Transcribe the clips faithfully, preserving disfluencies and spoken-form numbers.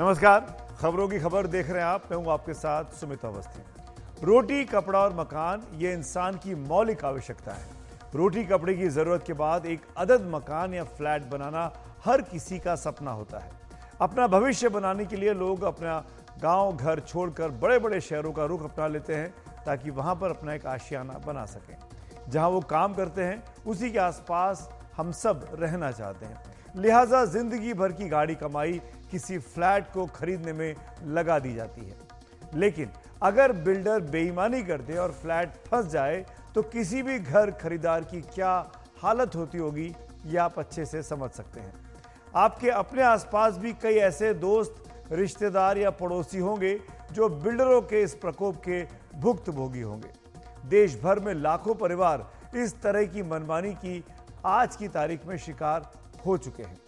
नमस्कार, खबरों की खबर देख रहे हैं आप। मैं हूं आपके साथ सुमित अवस्थी। रोटी, कपड़ा और मकान ये इंसान की मौलिक आवश्यकता है। रोटी कपड़े की जरूरत के बाद एक अदद मकान या फ्लैट बनाना हर किसी का सपना होता है। अपना भविष्य बनाने के लिए लोग अपना गांव घर छोड़कर बड़े बड़े शहरों का रुख अपना लेते हैं ताकि वहां पर अपना एक आशियाना बना सकें। जहां वो काम करते हैं उसी के आसपास हम सब रहना चाहते हैं, लिहाजा जिंदगी भर की गाड़ी कमाई किसी फ्लैट को खरीदने में लगा दी जाती है। लेकिन अगर बिल्डर बेईमानी कर दे और फ्लैट फंस जाए तो किसी भी घर खरीदार की क्या हालत होती होगी ये आप अच्छे से समझ सकते हैं। आपके अपने आसपास भी कई ऐसे दोस्त, रिश्तेदार या पड़ोसी होंगे जो बिल्डरों के इस प्रकोप के भुक्तभोगी होंगे। देश भर में लाखों परिवार इस तरह की मनमानी की आज की तारीख में शिकार हो चुके हैं।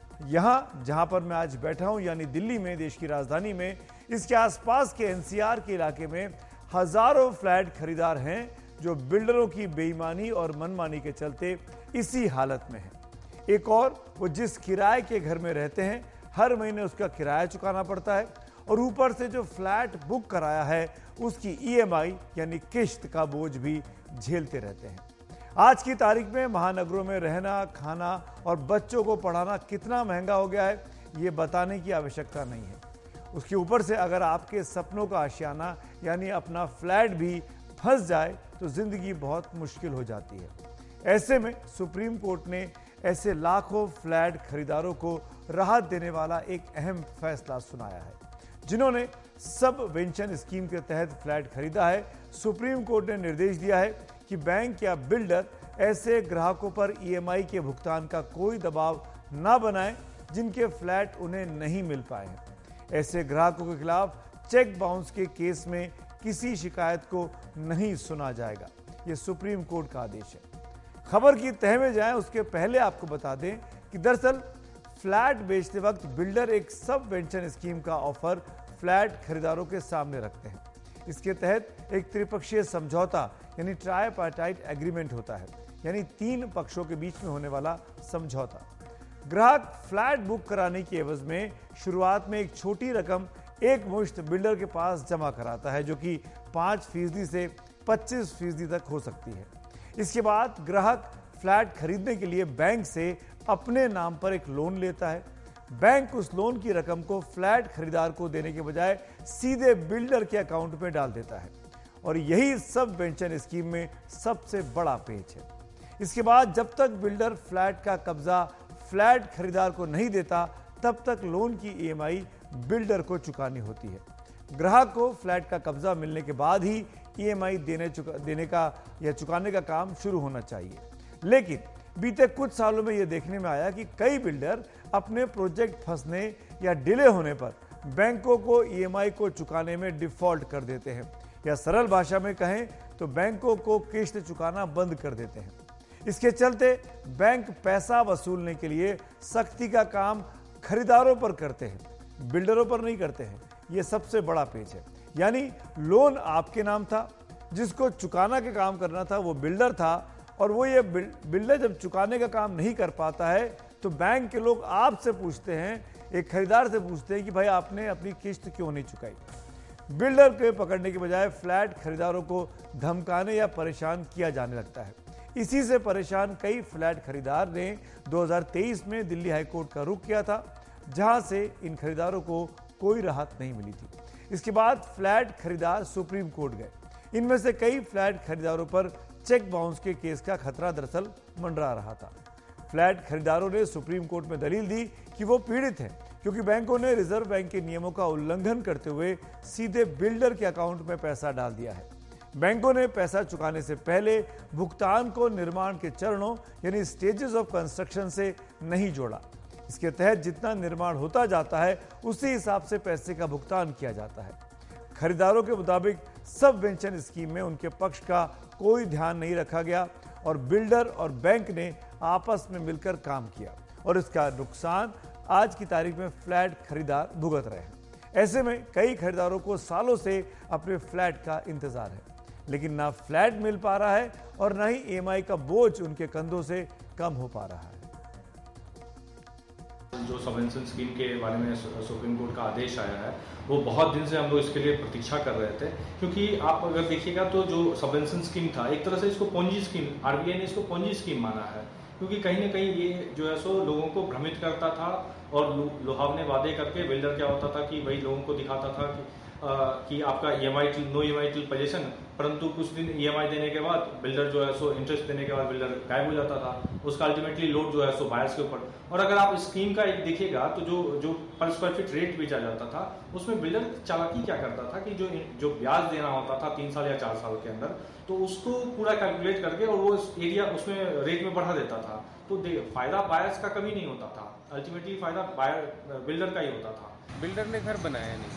यहां जहां पर मैं आज बैठा हूं यानी दिल्ली में, देश की राजधानी में, इसके आसपास के एनसीआर के इलाके में हजारों फ्लैट खरीदार हैं जो बिल्डरों की बेईमानी और मनमानी के चलते इसी हालत में हैं। एक और वो जिस किराए के घर में रहते हैं हर महीने उसका किराया चुकाना पड़ता है और ऊपर से जो फ्लैट बुक कराया है उसकी ईएमआई यानी किश्त का बोझ भी झेलते रहते हैं। आज की तारीख में महानगरों में रहना, खाना और बच्चों को पढ़ाना कितना महंगा हो गया है ये बताने की आवश्यकता नहीं है। उसके ऊपर से अगर आपके सपनों का आशियाना यानी अपना फ्लैट भी फंस जाए तो जिंदगी बहुत मुश्किल हो जाती है। ऐसे में सुप्रीम कोर्ट ने ऐसे लाखों फ्लैट खरीदारों को राहत देने वाला एक अहम फैसला सुनाया है। जिन्होंने सब वेंचर स्कीम के तहत फ्लैट खरीदा है, सुप्रीम कोर्ट ने निर्देश दिया है कि बैंक या बिल्डर ऐसे ग्राहकों पर ईएमआई के भुगतान का कोई दबाव ना बनाएं जिनके फ्लैट उन्हें नहीं मिल पाए हैं। ऐसे ग्राहकों के खिलाफ चेक बाउंस के केस में किसी शिकायत को नहीं सुना जाएगा। यह सुप्रीम कोर्ट का आदेश है। खबर की तह में जाएं उसके पहले आपको बता दें कि दरअसल फ्लैट बेचते वक्त बिल्डर एक सब वेंचर स्कीम का ऑफर फ्लैट खरीदारों के सामने रखते हैं। इसके तहत एक त्रिपक्षीय समझौता यानी ट्राइपार्टाइट एग्रीमेंट होता है, यानी तीन पक्षों के बीच में होने वाला समझौता। ग्राहक फ्लैट बुक कराने की एवज में शुरुआत में एक छोटी रकम एक मुश्त बिल्डर के पास जमा कराता है जो कि पांच फीसदी से पच्चीस फीसदी तक हो सकती है। इसके बाद ग्राहक फ्लैट खरीदने के लिए बैंक से अपने नाम पर एक लोन लेता है। बैंक उस लोन की रकम को फ्लैट खरीदार को देने के बजाय सीधे बिल्डर के अकाउंट में डाल देता है और यही सब वेंचर स्कीम में सबसे बड़ा पेच है। इसके बाद जब तक बिल्डर फ्लैट का कब्जा फ्लैट खरीदार को नहीं देता तब तक लोन की ईएमआई बिल्डर को चुकानी होती है। ग्राहक को फ्लैट का कब्जा मिलने के बाद ही ईएमआई देने चुका देने का या चुकाने का काम शुरू होना चाहिए। लेकिन बीते कुछ सालों में यह देखने में आया कि कई बिल्डर अपने प्रोजेक्ट फंसने या डिले होने पर बैंकों को ईएमआई को चुकाने में डिफॉल्ट कर देते हैं, या सरल भाषा में कहें तो बैंकों को किश्त चुकाना बंद कर देते हैं। इसके चलते बैंक पैसा वसूलने के लिए सख्ती का काम खरीदारों पर करते हैं, बिल्डरों पर नहीं करते हैं। यह सबसे बड़ा पेच है। यानी लोन आपके नाम था, जिसको चुकाना का काम करना था वो बिल्डर था, और वो ये बिल्डर जब चुकाने का काम नहीं कर पाता है तो बैंक के लोग आपसे पूछते हैं, एक खरीदार से पूछते हैं कि भाई आपने अपनी किश्त क्यों नहीं चुकाई। बिल्डर के पकड़ने के बजाय फ्लैट खरीदारों को धमकाने या परेशान किया जाने लगता है। इसी से परेशान कई फ्लैट खरीदार ने दो हज़ार तेईस में दिल्ली हाईकोर्ट का रुख किया था, जहां से इन खरीदारों को कोई राहत नहीं मिली थी। इसके बाद फ्लैट खरीदार सुप्रीम कोर्ट गए। इनमें से कई फ्लैट खरीदारों पर चेक बाउंस के केस का खतरा दरअसल मंडरा रहा था। फ्लैट खरीदारों ने सुप्रीम कोर्ट में दलील दी कि वो पीड़ित हैं क्योंकि बैंकों ने रिजर्व बैंक के नियमों का उल्लंघन करते हुए सीधे बिल्डर के अकाउंट में पैसा डाल दिया है। बैंकों ने पैसा चुकाने से पहले भुगतान को निर्माण के चरणों यानी स्टेजेस ऑफ कंस्ट्रक्शन से नहीं जोड़ा। इसके तहत जितना निर्माण होता जाता है उसी हिसाब से पैसे का भुगतान किया जाता है। खरीदारों के मुताबिक सब वेंचर स्कीम में उनके पक्ष का कोई ध्यान नहीं रखा गया और बिल्डर और बैंक ने आपस में मिलकर काम किया और इसका नुकसान आज की तारीख में फ्लैट खरीदार भुगत रहे हैं। ऐसे में कई खरीदारों को सालों से अपने फ्लैट का इंतजार है, लेकिन ना फ्लैट मिल पा रहा है और ना ही ईएमआई का बोझ उनके कंधों से कम हो पा रहा है। जो सबवेंशन स्कीम के बारे में सुप्रीम कोर्ट का आदेश आया है, वो बहुत दिन से हम लोग इसके लिए प्रतीक्षा कर रहे थे। क्योंकि आप अगर देखिएगा तो जो सबवेंशन स्कीम था, एक तरह से इसको पोंजी स्कीम, आरबीआई ने इसको पोंजी स्कीम माना है, क्योंकि कहीं ना कहीं ये जो है सो लोगों को भ्रमित करता था और लुभावने वादे करके बिल्डर क्या होता था कि वही लोगों को दिखाता था कि आ, कि आपका E M I no E M I till possession, परंतु कुछ दिन ई एम आई देने के बाद बिल्डर जो है सो इंटरेस्ट देने के बाद बिल्डर गायब हो जाता था। उसका अल्टीमेटली लोड जो है सो बायर्स के ऊपर। और अगर आप स्कीम का एक देखिएगा तो जो जो पर स्क्वायर फीट रेट बेचा जाता था, उसमें बिल्डर चालाकी क्या करता था कि जो जो ब्याज देना होता था तीन साल या चार साल के अंदर, तो उसको पूरा कैलकुलेट करके और वो एरिया उसमें रेट में बढ़ा देता था। तो फायदा बायर्स का कभी नहीं होता था, अल्टीमेटली फायदा बायर बिल्डर का ही होता था। बिल्डर ने घर बनाया नहीं,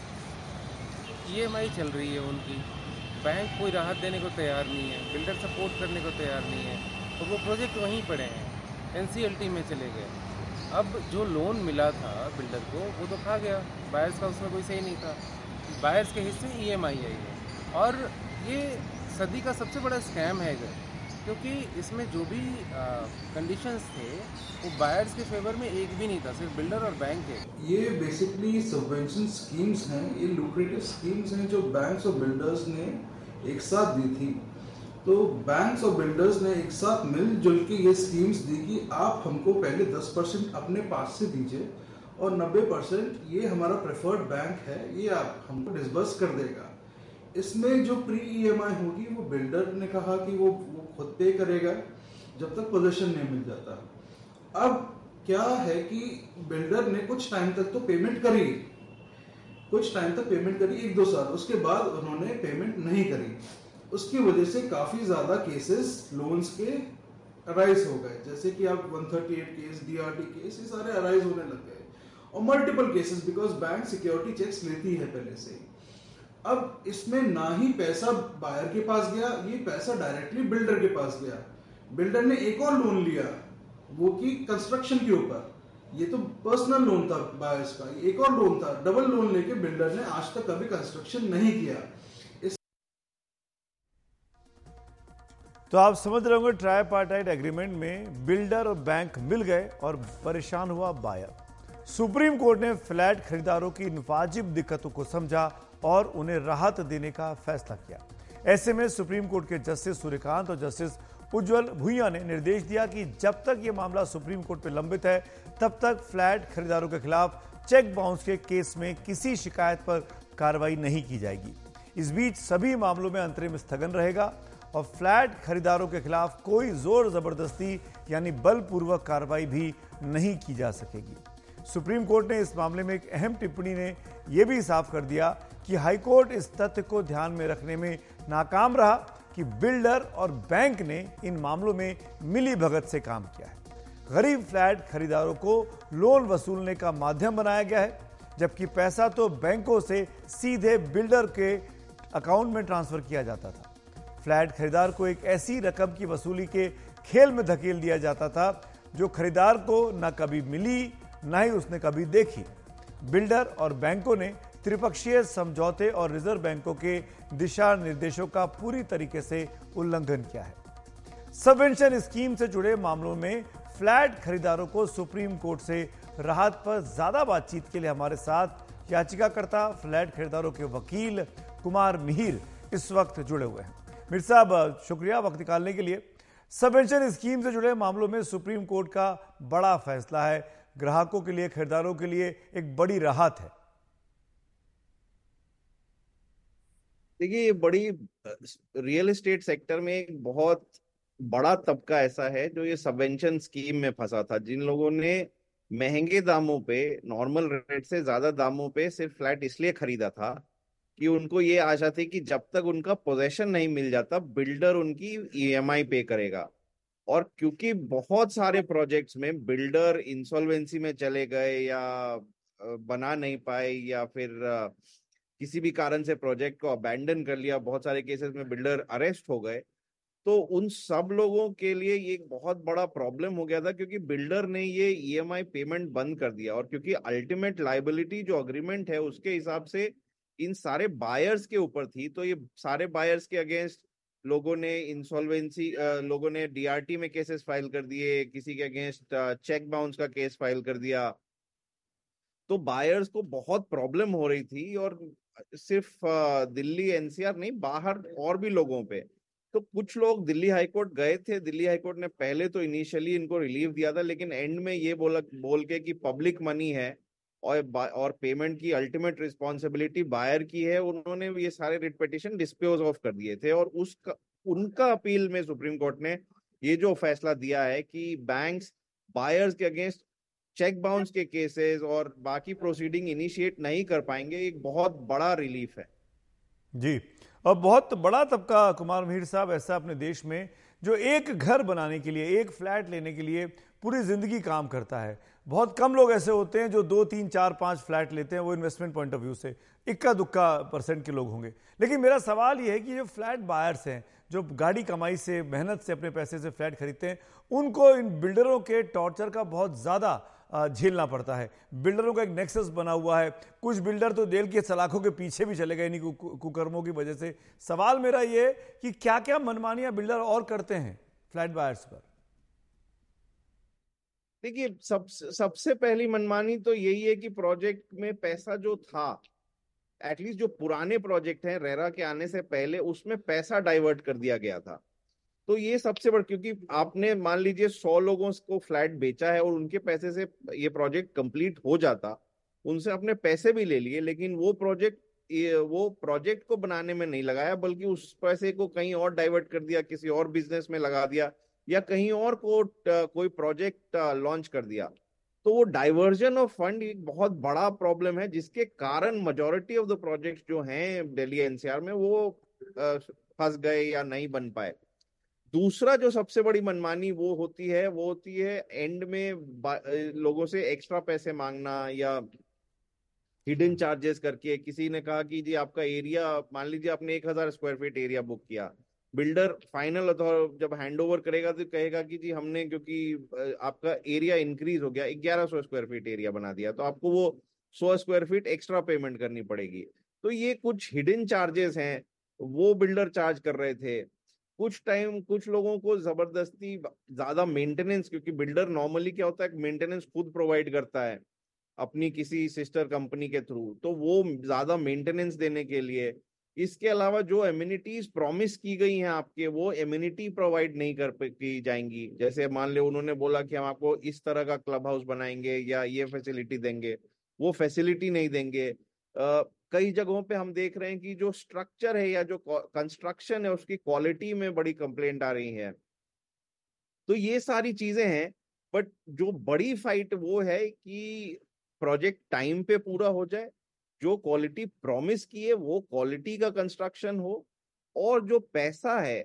ई एम आई चल रही है उनकी, बैंक कोई राहत देने को तैयार नहीं है, बिल्डर सपोर्ट करने को तैयार नहीं है, और वो प्रोजेक्ट वहीं पड़े हैं, एन सी एल टी में चले गए। अब जो लोन मिला था बिल्डर को वो तो खा गया, बायर्स का उसमें कोई सही नहीं था, बायर्स के हिस्से ई एम आई आई है। और ये सदी का सबसे बड़ा स्कैम है इधर, क्योंकि इसमें जो भी कंडीशंस थे वो बायर्स के फेवर में एक भी नहीं था, सिर्फ बिल्डर और बैंक थे। ये बेसिकली सबवेंशन स्कीम्स हैं, ये लुक्रेटिव स्कीम्स हैं जो बैंक्स और बिल्डर्स ने एक साथ दी थी। तो बैंक्स और बिल्डर्स ने एक साथ मिलजुल के ये स्कीम्स दी कि आप हमको पहले दस परसेंट अपने पास से दीजिए और नब्बे परसेंट ये हमारा प्रेफर्ड बैंक है, ये आप हमको डिसबर्स कर देगा। इसमें जो प्री ई एम आई होगी वो बिल्डर ने कहा कि वो, वो खुद पे करेगा जब तक पोजीशन नहीं मिल जाता। अब क्या है कि बिल्डर ने कुछ टाइम तक तो पेमेंट करी, कुछ टाइम तक पेमेंट करी एक दो साल, उसके बाद उन्होंने पेमेंट नहीं करी। उसकी वजह से काफी ज्यादा केसेस लोन्स के अराइज हो गए, जैसे कि आप एक सौ अड़तीस case, D R T case, ये सारे अराइज होने लग गए, और multiple cases, because bank security cheques लेती है पहले से। अब इसमें ना ही पैसा बायर के पास गया, ये पैसा डायरेक्टली बिल्डर के पास गया। बिल्डर ने एक और लोन लिया, वो की कंस्ट्रक्शन के ऊपर, ये तो पर्सनल लोन था बायर्स का, एक और लोन था, डबल लोन लेके बिल्डर ने आज तक कभी कंस्ट्रक्शन नहीं किया। इस तो आप समझ रहे होंगे, ट्राइपार्टाइट एग्रीमेंट में बिल्डर और बैंक मिल गए और परेशान हुआ बायर। सुप्रीम कोर्ट ने फ्लैट खरीदारों की इन वाजिब दिक्कतों को समझा और उन्हें राहत देने का फैसला किया। ऐसे में सुप्रीम कोर्ट के जस्टिस सूर्यकांत और जस्टिस उज्जवल भुइयां ने निर्देश दिया कि जब तक यह मामला सुप्रीम कोर्ट में लंबित है, तब तक फ्लैट खरीदारों के खिलाफ चेक बाउंस के केस में किसी शिकायत पर कार्रवाई नहीं की जाएगी। इस बीच सभी मामलों में अंतरिम स्थगन रहेगा और फ्लैट खरीदारों के खिलाफ कोई जोर जबरदस्ती यानी बलपूर्वक कार्रवाई भी नहीं की जा सकेगी। सुप्रीम कोर्ट ने इस मामले में एक अहम टिप्पणी ने यह भी साफ कर दिया कि हाईकोर्ट इस तथ्य को ध्यान में रखने में नाकाम रहा कि बिल्डर और बैंक ने इन मामलों में मिली भगत से काम किया है। गरीब फ्लैट खरीदारों को लोन वसूलने का माध्यम बनाया गया है, जबकि पैसा तो बैंकों से सीधे बिल्डर के अकाउंट में ट्रांसफर किया जाता था। फ्लैट खरीदार को एक ऐसी रकम की वसूली के खेल में धकेल दिया जाता था जो खरीदार को न कभी मिली, न ही उसने कभी देखी। बिल्डर और बैंकों ने त्रिपक्षीय समझौते और रिजर्व बैंकों के दिशा निर्देशों का पूरी तरीके से उल्लंघन किया है। सबवेंशन स्कीम से जुड़े मामलों में फ्लैट खरीदारों को सुप्रीम कोर्ट से राहत पर ज्यादा बातचीत के लिए हमारे साथ याचिकाकर्ता फ्लैट खरीदारों के वकील कुमार मिहिर इस वक्त जुड़े हुए हैं। मिहिर साहब, शुक्रिया वक्त निकालने के लिए। सबवेंशन स्कीम से जुड़े मामलों में सुप्रीम कोर्ट का बड़ा फैसला है, ग्राहकों के लिए, खरीदारों के लिए एक बड़ी राहत है। देखिए, ये बड़ी रियल एस्टेट सेक्टर में एक बहुत बड़ा तबका ऐसा है जो ये सबवेंशन स्कीम में फंसा था। जिन लोगों ने महंगे दामों पे, नॉर्मल रेट से ज्यादा दामों पे सिर्फ फ्लैट इसलिए खरीदा था कि उनको ये आशा थी कि जब तक उनका पोजेशन नहीं मिल जाता बिल्डर उनकी ई एम आई पे करेगा। और क्योंकि बहुत सारे प्रोजेक्ट्स में बिल्डर इंसॉल्वेंसी में चले गए या बना नहीं पाए या फिर किसी भी कारण से प्रोजेक्ट को अबैंडन कर लिया, बहुत सारे केसेस में बिल्डर अरेस्ट हो गए, तो उन सब लोगों के लिए ये एक बहुत बड़ा प्रॉब्लम हो गया था क्योंकि बिल्डर ने ये ई एम आई पेमेंट बंद कर दिया। और क्योंकि अल्टीमेट लायबिलिटी जो अग्रीमेंट है उसके हिसाब से इन सारे बायर्स के ऊपर थी, तो ये सारे बायर्स के अगेंस्ट लोगों ने इंसॉल्वेंसी, लोगों ने डी आर टी में केसेस फाइल कर दिए, किसी के अगेंस्ट चेक बाउंस का केस फाइल कर दिया, तो बायर्स को बहुत प्रॉब्लम हो रही थी, और सिर्फ दिल्ली एनसीआर नहीं, बाहर और भी लोगों पे। तो कुछ लोग दिल्ली हाईकोर्ट गए थे। दिल्ली हाईकोर्ट ने पहले तो इनिशियली इनको रिलीफ दिया था, लेकिन एंड में ये बोला बोल के कि पब्लिक मनी है और और पेमेंट की अल्टीमेट रिस्पॉन्सिबिलिटी बायर की है, उन्होंने ये सारे रिट पिटीशन डिस्पोज ऑफ कर दिए थे। और उसका उनका अपील में सुप्रीम कोर्ट ने ये जो फैसला दिया है कि बैंक्स बायर्स के अगेंस्ट चेक बाउंस के केसेस और बाकी प्रोसीडिंग इनिशिएट नहीं कर पाएंगे, एक बहुत बड़ा रिलीफ है। जी, और बहुत बड़ा तबका कुमार मीर साहब ऐसा अपने देश में जो एक घर बनाने के लिए, एक फ्लैट लेने के लिए पूरी जिंदगी काम करता है। बहुत कम लोग ऐसे होते हैं जो दो तीन चार पांच फ्लैट लेते हैं, वो इन्वेस्टमेंट पॉइंट ऑफ व्यू से इक्का दुक्का परसेंट के लोग होंगे। लेकिन मेरा सवाल ये है कि जो फ्लैट बायर्स हैं, जो गाड़ी कमाई से, मेहनत से, अपने पैसे से फ्लैट खरीदते हैं, उनको इन बिल्डरों के टॉर्चर का बहुत ज़्यादा झेलना पड़ता है। बिल्डरों का एक नेक्सस बना हुआ है। कुछ बिल्डर तो जेल की सलाखों के पीछे भी चले गए इन्हीं कुकर्मों की वजह से। सवाल मेरा ये कि क्या क्या मनमानियां बिल्डर और करते हैं फ्लैट बायर्स पर? देखिए, सब सबसे पहली मनमानी तो यही है कि प्रोजेक्ट में पैसा जो था, एटलीस्ट जो पुराने प्रोजेक्ट हैं रेरा के आने से पहले, उसमें पैसा डाइवर्ट कर दिया गया था। तो ये सबसे बड़ा, क्योंकि आपने मान लीजिए सौ लोगों को फ्लैट बेचा है और उनके पैसे से ये प्रोजेक्ट कंप्लीट हो जाता, उनसे अपने पैसे भी ले लिए, लेकिन वो प्रोजेक्ट वो प्रोजेक्ट को बनाने में नहीं लगाया, बल्कि उस पैसे को कहीं और डाइवर्ट कर दिया, किसी और बिजनेस में लगा दिया, या कहीं और को कोई प्रोजेक्ट लॉन्च कर दिया। तो वो डाइवर्जन ऑफ फंड एक बहुत बड़ा प्रॉब्लम है, जिसके कारण मेजॉरिटी ऑफ द प्रोजेक्ट्स जो हैं दिल्ली एनसीआर में वो फंस गए या नहीं बन पाए। दूसरा जो सबसे बड़ी मनमानी वो होती है वो होती है एंड में लोगों से एक्स्ट्रा पैसे मांगना, या हिडन चार्जेस करके। किसी ने कहा कि जी आपका एरिया, मान लीजिए आपने एक हजार स्क्वायर फीट एरिया बुक किया, बिल्डर फाइनल अथॉरिटी जब हैंडओवर करेगा तो कहेगा कि जी हमने, क्योंकि आपका एरिया इंक्रीज हो गया, ग्यारह सौ स्क्वायर फीट एरिया बना दिया, तो आपको वो सौ स्क्वायर फीट एक्स्ट्रा पेमेंट करनी पड़ेगी। तो ये कुछ हिडन चार्जेस हैं, वो बिल्डर चार्ज कर रहे थे। कुछ टाइम कुछ लोगों को जबरदस्ती ज्यादा मेंटेनेंस, क्योंकि बिल्डर नॉर्मली क्या होता है, मेंटेनेंस खुद प्रोवाइड करता है अपनी किसी सिस्टर कंपनी के थ्रू, तो वो ज्यादा मेंटेनेंस देने के लिए, इसके अलावा जो एमिनिटीज प्रॉमिस की गई हैं आपके, वो एमिनिटी प्रोवाइड नहीं कर की जाएंगी। जैसे मान ले उन्होंने बोला कि हम आपको इस तरह का क्लब हाउस बनाएंगे या ये फैसिलिटी देंगे, वो फैसिलिटी नहीं देंगे। आ, कई जगहों पे हम देख रहे हैं कि जो स्ट्रक्चर है या जो कंस्ट्रक्शन है उसकी क्वालिटी में बड़ी कंप्लेंट आ रही है। तो ये सारी चीजें हैं, बट जो बड़ी फाइट वो है कि प्रोजेक्ट टाइम पे पूरा हो जाए, जो क्वालिटी प्रॉमिस की है वो क्वालिटी का कंस्ट्रक्शन हो, और जो पैसा है,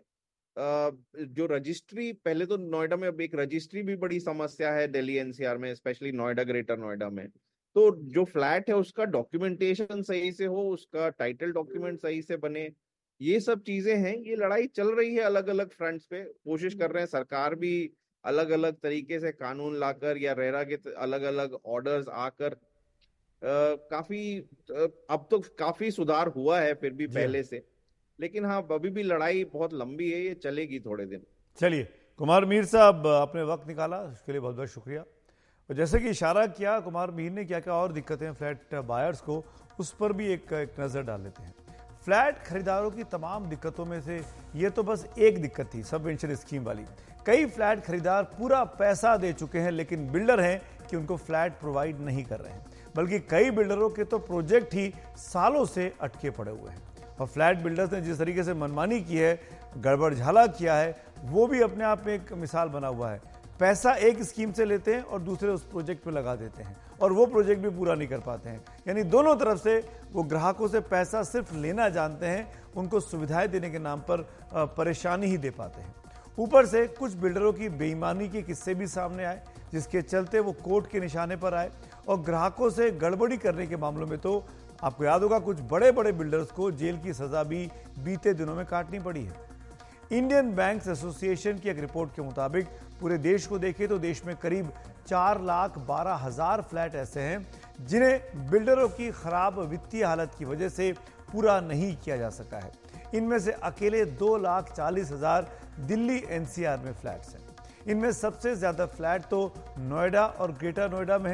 जो रजिस्ट्री, पहले तो नोएडा में अब एक रजिस्ट्री भी बड़ी समस्या है दिल्ली एनसीआर में, स्पेशली नोएडा, ग्रेटर नोएडा में। तो जो फ्लैट है उसका डॉक्यूमेंटेशन सही से हो, उसका टाइटल डॉक्यूमेंट सही से बने, ये सब चीजें हैं। ये लड़ाई चल रही है अलग अलग फ्रंट्स पे, कोशिश कर रहे हैं सरकार भी अलग अलग तरीके से कानून लाकर, या रेरा के अलग अलग ऑर्डर्स आकर, Uh, काफी uh, अब तो काफी सुधार हुआ है फिर भी पहले से, लेकिन हाँ अभी भी लड़ाई बहुत लंबी है, ये चलेगी थोड़े दिन। चलिए, कुमार मीर साहब आपने वक्त निकाला, उसके लिए बहुत बहुत शुक्रिया। और जैसे कि इशारा किया कुमार मीर ने, क्या क्या और दिक्कतें हैं फ्लैट बायर्स को, उस पर भी एक, एक नज़र डाल लेते हैं। फ्लैट खरीदारों की तमाम दिक्कतों में से ये तो बस एक दिक्कत थी, सबवेंशन स्कीम वाली। कई फ्लैट खरीदार पूरा पैसा दे चुके हैं, लेकिन बिल्डर हैं कि उनको फ्लैट प्रोवाइड नहीं कर रहे हैं, बल्कि कई बिल्डरों के तो प्रोजेक्ट ही सालों से अटके पड़े हुए हैं। और फ्लैट बिल्डर्स ने जिस तरीके से मनमानी की है, गड़बड़ झाला किया है, वो भी अपने आप में एक मिसाल बना हुआ है। पैसा एक स्कीम से लेते हैं और दूसरे उस प्रोजेक्ट पे लगा देते हैं, और वो प्रोजेक्ट भी पूरा नहीं कर पाते हैं। यानी दोनों तरफ से वो ग्राहकों से पैसा सिर्फ लेना जानते हैं, उनको सुविधाएं देने के नाम पर परेशानी ही दे पाते हैं। ऊपर से कुछ बिल्डरों की बेईमानी के किस्से भी सामने आए, जिसके चलते वो कोर्ट के निशाने पर आए, और ग्राहकों से गड़बड़ी करने के मामलों में तो आपको याद होगा कुछ बड़े बड़े बिल्डर्स को जेल की सजा भी बीते दिनों में काटनी पड़ी है। इंडियन बैंक्स एसोसिएशन की एक रिपोर्ट के मुताबिक पूरे देश को देखें तो देश में करीब चार लाख बारह हजार फ्लैट ऐसे हैं जिन्हें बिल्डरों की खराब वित्तीय हालत की वजह से पूरा नहीं किया जा सका है। इनमें से अकेले दो लाख चालीस हजार दिल्ली एनसीआर में फ्लैट्स हैं। इनमें सबसे ज्यादा फ्लैट तो नोएडा और ग्रेटर नोएडा में है।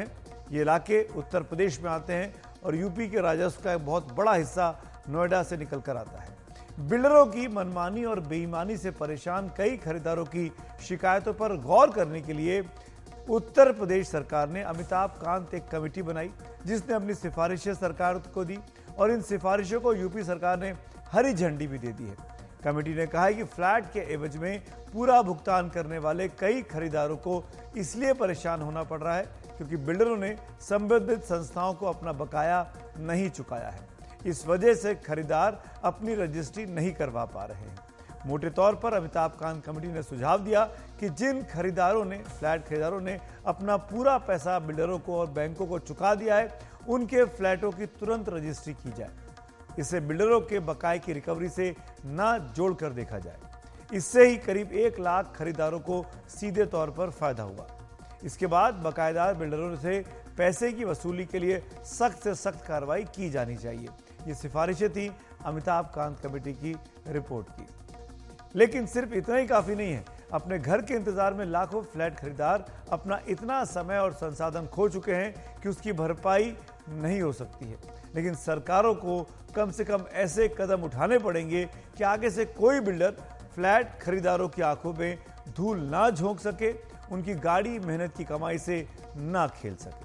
ये इलाके उत्तर प्रदेश में आते हैं और यूपी के राजस्व का एक बहुत बड़ा हिस्सा नोएडा से निकल कर आता है। बिल्डरों की मनमानी और बेईमानी से परेशान कई खरीदारों की शिकायतों पर गौर करने के लिए उत्तर प्रदेश सरकार ने अमिताभ कांत एक कमेटी बनाई, जिसने अपनी सिफारिशें सरकार को दी और इन सिफारिशों को यूपी सरकार ने हरी झंडी भी दे दी है। कमेटी ने कहा है कि फ्लैट के एवज में पूरा भुगतान करने वाले कई खरीदारों को इसलिए परेशान होना पड़ रहा है क्योंकि बिल्डरों ने संबंधित संस्थाओं को अपना बकाया नहीं चुकाया है। इस वजह से खरीदार अपनी रजिस्ट्री नहीं करवा पा रहे हैं। मोटे तौर पर अमिताभ कांत कमेटी ने सुझाव दिया कि जिन खरीदारों ने फ्लैट खरीदारों ने अपना पूरा पैसा बिल्डरों को और बैंकों को चुका दिया है, उनके फ्लैटों की तुरंत रजिस्ट्री की जाए। इसे बिल्डरों के बकाये की रिकवरी से ना जोड़कर देखा जाए। इससे ही करीब एक लाख खरीदारों को सीधे तौर पर फायदा हुआ। इसके बाद बकायेदार बिल्डरों से पैसे की वसूली के लिए सख्त से सख्त कार्रवाई की जानी चाहिए। ये सिफारिशें थी अमिताभ कांत कमेटी की रिपोर्ट की। लेकिन सिर्फ इतना ही काफी नहीं है। अपने घर के इंतजार में लाखों फ्लैट खरीदार अपना इतना समय और संसाधन खो चुके हैं कि उसकी भरपाई नहीं हो सकती है। लेकिन सरकारों को कम से कम ऐसे कदम उठाने पड़ेंगे कि आगे से कोई बिल्डर फ्लैट खरीदारों की आंखों में धूल ना झोंक सके, उनकी गाड़ी मेहनत की कमाई से ना खेल सके।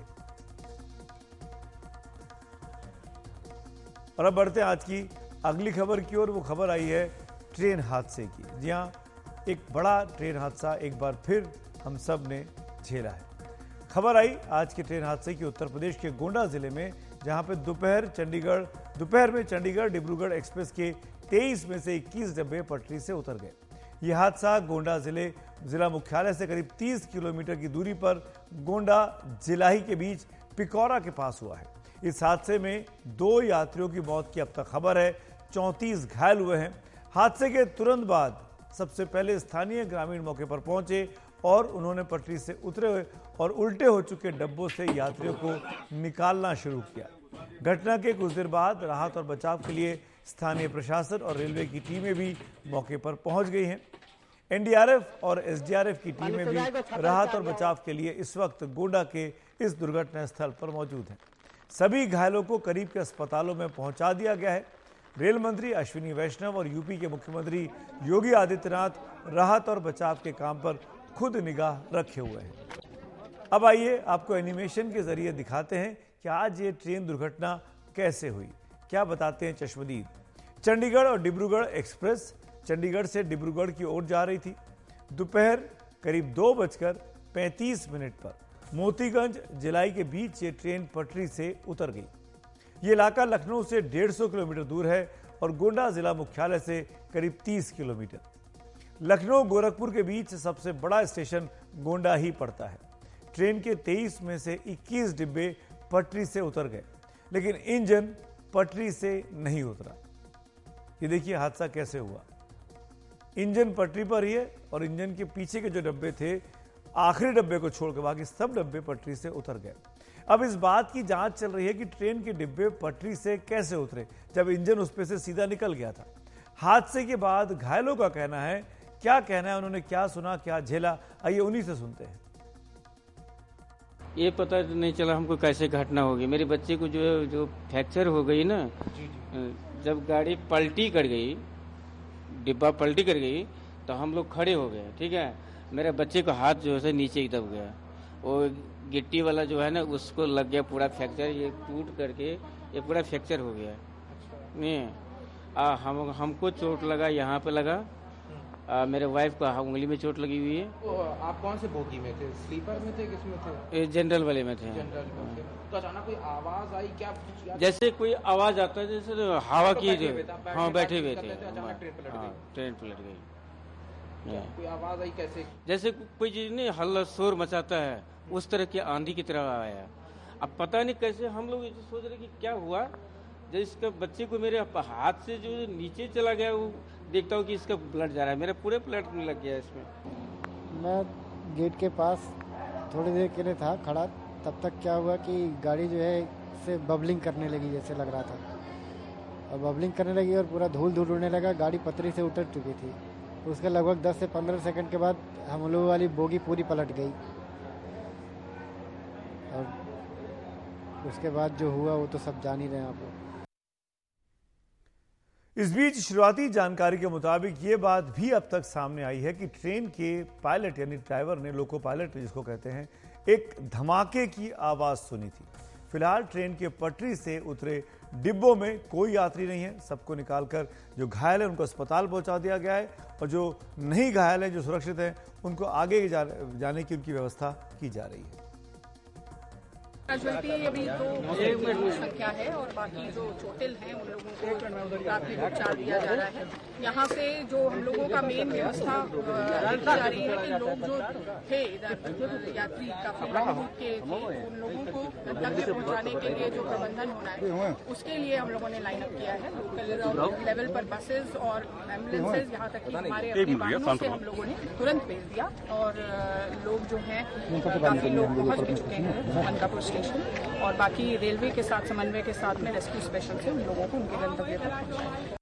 और अब बढ़ते हैं आज की अगली खबर की ओर। वो खबर आई है ट्रेन हादसे की। जी हां, एक बड़ा ट्रेन हादसा एक बार फिर हम सब ने झेला है। खबर आई आज के ट्रेन हादसे की उत्तर प्रदेश के गोंडा जिले में, जहां पे दोपहर चंडीगढ़ दोपहर में चंडीगढ़ डिब्रूगढ़ एक्सप्रेस के तेईस में से इक्कीस डब्बे पटरी से उतर गए। यह हादसा गोंडा जिले जिला मुख्यालय से करीब तीस किलोमीटर की दूरी पर गोंडा जिलाही के बीच पिकौरा के पास हुआ है। इस हादसे में दो यात्रियों की मौत की अब तक खबर है, चौंतीस घायल हुए हैं। हादसे के तुरंत बाद सबसे पहले स्थानीय ग्रामीण मौके पर पहुंचे और उन्होंने पटरी से उतरे हुए और उल्टे हो चुके डब्बों से यात्रियों को निकालना शुरू किया। घटना के कुछ देर बाद राहत और बचाव के लिए स्थानीय प्रशासन और रेलवे की टीमें भी मौके पर पहुंच गई हैं। एनडीआरएफ और एसडीआरएफ की टीमें भी राहत और बचाव के लिए इस वक्त गोंडा के इस दुर्घटना स्थल पर मौजूद हैं। सभी घायलों को करीब के अस्पतालों में पहुंचा दिया गया है। रेल मंत्री अश्विनी वैष्णव और यूपी के मुख्यमंत्री योगी आदित्यनाथ राहत और बचाव के काम पर खुद निगाह रखे हुए हैं। अब आइए आपको एनिमेशन के जरिए दिखाते हैं कि आज ये ट्रेन दुर्घटना कैसे हुई। क्या बताते हैं चश्मदीद। चंडीगढ़ और डिब्रूगढ़ एक्सप्रेस चंडीगढ़ से डिब्रूगढ़ की ओर जा रही थी। दोपहर करीब दो बजकर पैंतीस मिनट पर मोतीगंज जिलाई के बीच ये ट्रेन पटरी से उतर गई। ये इलाका लखनऊ से डेढ़ सौ किलोमीटर दूर है और गोंडा जिला मुख्यालय से करीब तीस किलोमीटर। लखनऊ गोरखपुर के बीच सबसे बड़ा स्टेशन गोंडा ही पड़ता है। ट्रेन के तेईस में से इक्कीस डिब्बे पटरी से उतर गए, लेकिन इंजन पटरी से नहीं उतरा। ये देखिए हादसा कैसे हुआ। इंजन पटरी पर ही है और इंजन के पीछे के जो डब्बे थे, आखिरी डब्बे को छोड़कर बाकी सब डब्बे पटरी से उतर गए। अब इस बात की जांच चल रही है कि ट्रेन के डिब्बे पटरी से कैसे उतरे जब इंजन उस पे से सीधा निकल गया था। हादसे के बाद घायलों का कहना है, क्या कहना है, उन्होंने क्या सुना, क्या झेला, आइए उन्हीं से सुनते हैं। ये पता नहीं चला हमको कैसे घटना होगी। मेरे बच्चे को जो जो फ्रैक्चर हो गई ना, जब गाड़ी पलटी कर गई, डिब्बा पलटी कर गई तो हम लोग खड़े हो गए। ठीक है, मेरे बच्चे का हाथ जो है नीचे ही दब गया। वो गिट्टी वाला जो है ना उसको लग गया पूरा फ्रैक्चर, ये टूट करके ये पूरा फ्रैक्चर हो गया। नहीं आ, हम हमको चोट लगा, यहाँ पे लगा। आ, मेरे वाइफ को उंगली में चोट लगी हुई है। तो आप कौन से बोगी में थे? स्लीपर में थे, किसमें थे? जनरल वाले में थे। जनरल में थे। तो अचानक कोई आवाज आई क्या? जैसे कोई आवाज आता है, जैसे हवा की। हाँ, बैठे हुए थे। ट्रेन पलट गई। कोई आवाज आई कैसे? जैसे कोई चीज नहीं हल्ला शोर मचाता है, उस तरह की आंधी की तरह आया। अब पता नहीं कैसे हम लोग सोच रहे कि क्या हुआ। जब इसका बच्चे को मेरे हाथ से जो नीचे चला गया, वो देखता हूँ कि इसका ब्लड जा रहा है, मेरा पूरे ब्लड में लग गया इसमें। मैं गेट के पास थोड़ी देर के लिए था खड़ा, तब तक क्या हुआ कि गाड़ी जो है से बबलिंग करने लगी, जैसे लग रहा था। और बबलिंग करने लगी और पूरा धूल धूल उड़ने लगा। गाड़ी पटरी से उतर चुकी थी। उसके लगभग दस से पंद्रह सेकंड के बाद हम लोगों वाली बोगी पूरी पलट गई और उसके बाद जो हुआ वो तो सब जान ही रहे हैं आप लोग। इस बीच शुरुआती जानकारी के मुताबिक ये बात भी अब तक सामने आई है कि ट्रेन के पायलट यानी ड्राइवर ने, लोको पायलट जिसको कहते हैं, एक धमाके की आवाज सुनी थी। फिलहाल ट्रेन के पटरी से उतरे डिब्बों में कोई यात्री नहीं है। सबको निकालकर जो घायल है उनको अस्पताल पहुंचा दिया गया है और जो नहीं घायल है, जो सुरक्षित है, उनको आगे जाने की उनकी व्यवस्था की जा रही है। कैजुअल्टी अभी तो संख्या है और बाकी जो चोटिल हैं उन लोगों को प्राथमिक उपचार दिया जा रहा है। यहाँ से जो हम लोगों का मेन व्यवस्था देखी जा रही है कि लोग जो थे इधर यात्री काफी लंबे रूट के थे, उन लोगों को गंतव्य पहुँचाने के लिए जो प्रबंधन होना है उसके लिए हम लोगों ने लाइन अप किया है। लोकल लेवल पर बसेस और एम्बुलेंसेज, यहाँ तक कि हमारे अपने वाहनों से हम लोगों ने तुरंत भेज दिया और लोग जो हैं काफी लोग पहुँच भी चुके हैं मनकापुर स्टेशन और बाकी रेलवे के साथ समन्वय के साथ में रेस्क्यू स्पेशल से उन लोगों को उनके गंतव्य तक पहुंचाया।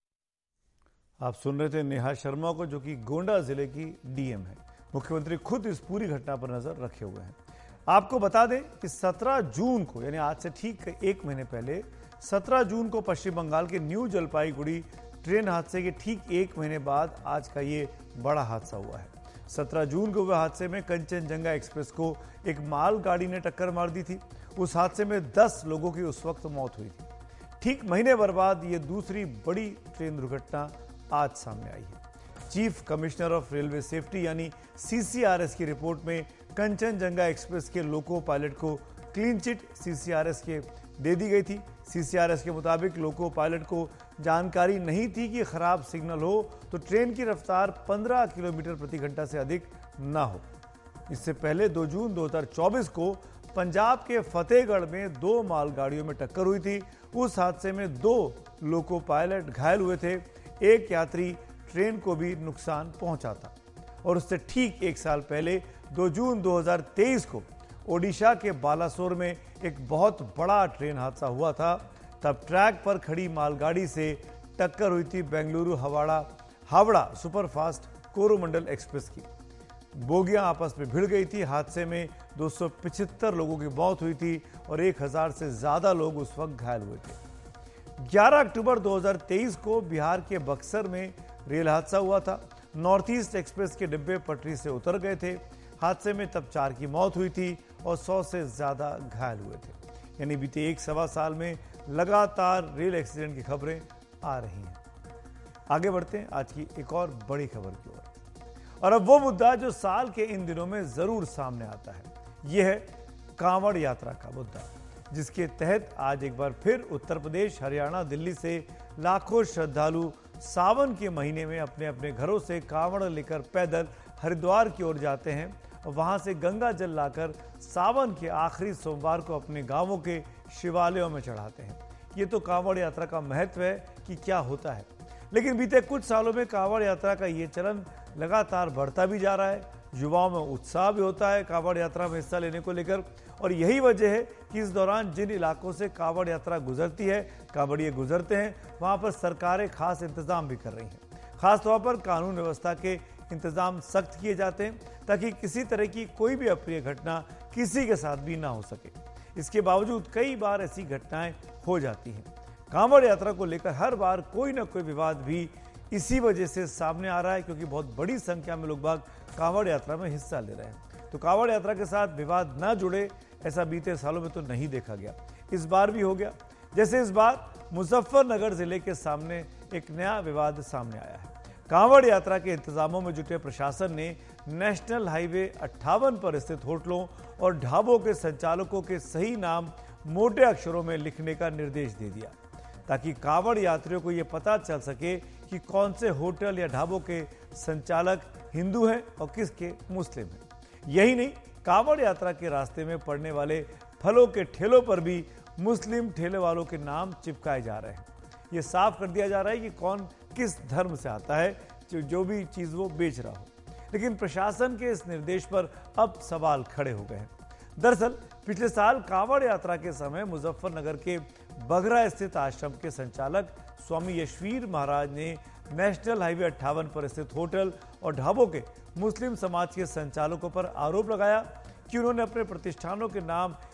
आप सुन रहे थे नेहा शर्मा को, जो कि गोंडा जिले की डीएम है। मुख्यमंत्री खुद इस पूरी घटना पर नजर रखे हुए हैं। आपको बता दें कि सत्रह जून को, यानी आज से ठीक एक महीने पहले सत्रह जून को पश्चिम बंगाल के न्यू जलपाईगुड़ी ट्रेन हादसे के ठीक एक महीने बाद आज का ये बड़ा हादसा हुआ है। सत्रह जून को हुए हादसे में कंचनजंगा एक्सप्रेस को एक माल गाड़ी ने टक्कर मार दी थी। उस हादसे में दस लोगों की उस वक्त मौत हुई थी। ठीक महीने भर बाद ये दूसरी बड़ी ट्रेन दुर्घटना आज सामने आई है। Chief commissioner of railway safety यानी सीसीआरएस की रिपोर्ट में कंचनजंगा एक्सप्रेस के लोको पायलट को क्लीन चिट सीसीआरएस के दे दी गई थी। सीसीआरएस के मुताबिक लोको पायलट को जानकारी नहीं थी कि खराब सिग्नल हो तो ट्रेन की रफ्तार पंद्रह किलोमीटर प्रति घंटा से अधिक न हो। इससे पहले दो जून दो हज़ार चौबीस को पंजाब के फतेहगढ़ में दो मालगाड़ियों में टक्कर हुई थी। उस हादसे में दो लोको पायलट घायल हुए थे। एक यात्री ट्रेन को भी नुकसान पहुंचा था। और उससे ठीक एक साल पहले दो जून दो हज़ार तेईस को ओडिशा के बालासोर में एक बहुत बड़ा ट्रेन हादसा हुआ था। तब ट्रैक पर खड़ी मालगाड़ी से टक्कर हुई थी बेंगलुरु हवाड़ा हावड़ा सुपरफास्ट कोरोमंडल एक्सप्रेस की। बोगियां आपस में भिड़ गई थी। हादसे में दो सौ पचहत्तर लोगों की मौत हुई थी और एक हज़ार से ज्यादा लोग उस वक्त घायल हुए थे। ग्यारह अक्टूबर दो हज़ार तेईस को बिहार के बक्सर में रेल हादसा हुआ था। नॉर्थ ईस्ट एक्सप्रेस के डिब्बे पटरी से उतर गए थे। हादसे में तब चार की मौत हुई थी और सौ से ज्यादा घायल हुए थे। यानी बीते एक सवा साल में लगातार रेल एक्सीडेंट की खबरें आ रही हैं। आगे बढ़ते हैं आज की एक और बड़ी खबर की ओर। और अब वो मुद्दा जो साल के इन दिनों में जरूर सामने आता है, यह है कांवड़ यात्रा का मुद्दा, जिसके तहत आज एक बार फिर उत्तर प्रदेश, हरियाणा, दिल्ली से लाखों श्रद्धालु सावन के महीने में अपने अपने घरों से कांवड़ लेकर पैदल हरिद्वार की ओर जाते हैं और वहां से गंगा जल लाकर सावन के आखिरी सोमवार को अपने गांवों के शिवालयों में चढ़ाते हैं। ये तो कांवड़ यात्रा का महत्व है कि क्या होता है। लेकिन बीते कुछ सालों में कांवड़ यात्रा का ये चलन लगातार बढ़ता भी जा रहा है। युवाओं में उत्साह भी होता है कांवड़ यात्रा में हिस्सा लेने को लेकर। और यही वजह है कि इस दौरान जिन इलाकों से कांवड़ यात्रा गुजरती है, कांवड़िए गुजरते हैं, वहां पर सरकारें खास इंतजाम भी कर रही हैं। खासतौर पर कानून व्यवस्था के इंतजाम सख्त किए जाते हैं ताकि किसी तरह की कोई भी अप्रिय घटना किसी के साथ भी ना हो सके। इसके बावजूद कई बार ऐसी घटनाएं हो जाती हैं। कांवड़ यात्रा को लेकर हर बार कोई ना कोई विवाद भी इसी वजह से सामने आ रहा है, क्योंकि बहुत बड़ी संख्या में लोग बाग कांवड़ यात्रा में हिस्सा ले रहे हैं। तो कांवड़ यात्रा के साथ विवाद न जुड़े, ऐसा बीते सालों में तो नहीं देखा गया। इस बार भी हो गया। जैसे इस बार मुजफ्फरनगर जिले के सामने एक नया विवाद सामने आया है। कांवड़ यात्रा के इंतजामों में जुटे प्रशासन ने नेशनल हाईवे अट्ठावन पर स्थित होटलों और ढाबों के संचालकों के सही नाम मोटे अक्षरों में लिखने का निर्देश दे दिया, ताकि कांवड़ यात्रियों को यह पता चल सके कि कौन से होटल या ढाबों के संचालक हिंदू हैं और किसके मुस्लिम हैं। यही नहीं, कांवड़ यात्रा के रास्ते में पड़ने वाले फलों के ठेलों पर भी मुस्लिम ठेले वालों के नाम चिपकाए जा रहे हैं। ये साफ कर दिया जा रहा है कि कौन किस धर्म से आता है, जो जो भी चीज वो बेच रहा हो। लेकिन प्रशासन के इस निर्देश पर अब सवाल खड़े हो गए हैं। दरअसल पिछले साल कांवड़ यात्रा के समय मुजफ्फरनगर के बघरा स्थित आश्रम के संचालक स्वामी यशवीर महाराज ने नेशनल हाईवे अट्ठावन पर स्थित होटल और ढाबों के मुस्लिम समाज के संचालकों पर आरोप लगाया कि उन्होंने अपने प्रतिष्ठानों के नाम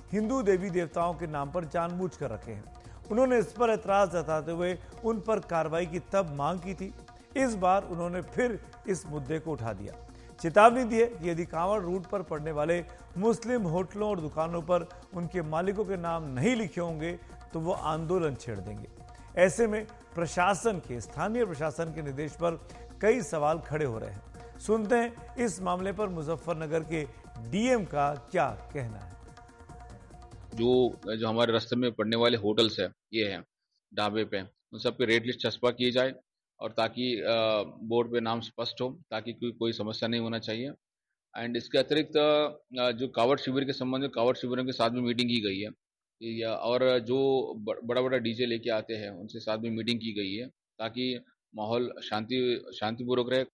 हिंदू देवी देवताओं के नाम पर जानबूझकर रखे हैं। उन्होंने इस पर एतराज जताते हुए उन पर कार्रवाई की तब मांग की थी। इस बार उन्होंने फिर इस मुद्दे को उठा दिया। चेतावनी दी है कि यदि कांवड़ रूट पर पड़ने वाले मुस्लिम होटलों और दुकानों पर उनके मालिकों के नाम नहीं लिखे होंगे तो वो आंदोलन छेड़ देंगे। ऐसे में प्रशासन के स्थानीय प्रशासन के निर्देश पर कई सवाल खड़े हो रहे हैं। सुनते हैं इस मामले पर मुजफ्फरनगर के डीएम का क्या कहना है। जो जो हमारे रास्ते में पड़ने वाले होटल्स है, ये है ढाबे पे, उन सब पे रेट लिस्ट चस्पा की जाए और ताकि बोर्ड पे नाम स्पष्ट हो, ताकि कोई कोई समस्या नहीं होना चाहिए। एंड इसके अतिरिक्त जो कावड़ शिविर के संबंध में कावड़ शिविरों के साथ में मीटिंग की गई है, या और जो बड़ा बड़ा डीजे लेके आते हैं उनसे साथ में मीटिंग की गई है ताकि माहौल शांति शांतिपूर्वक रहे।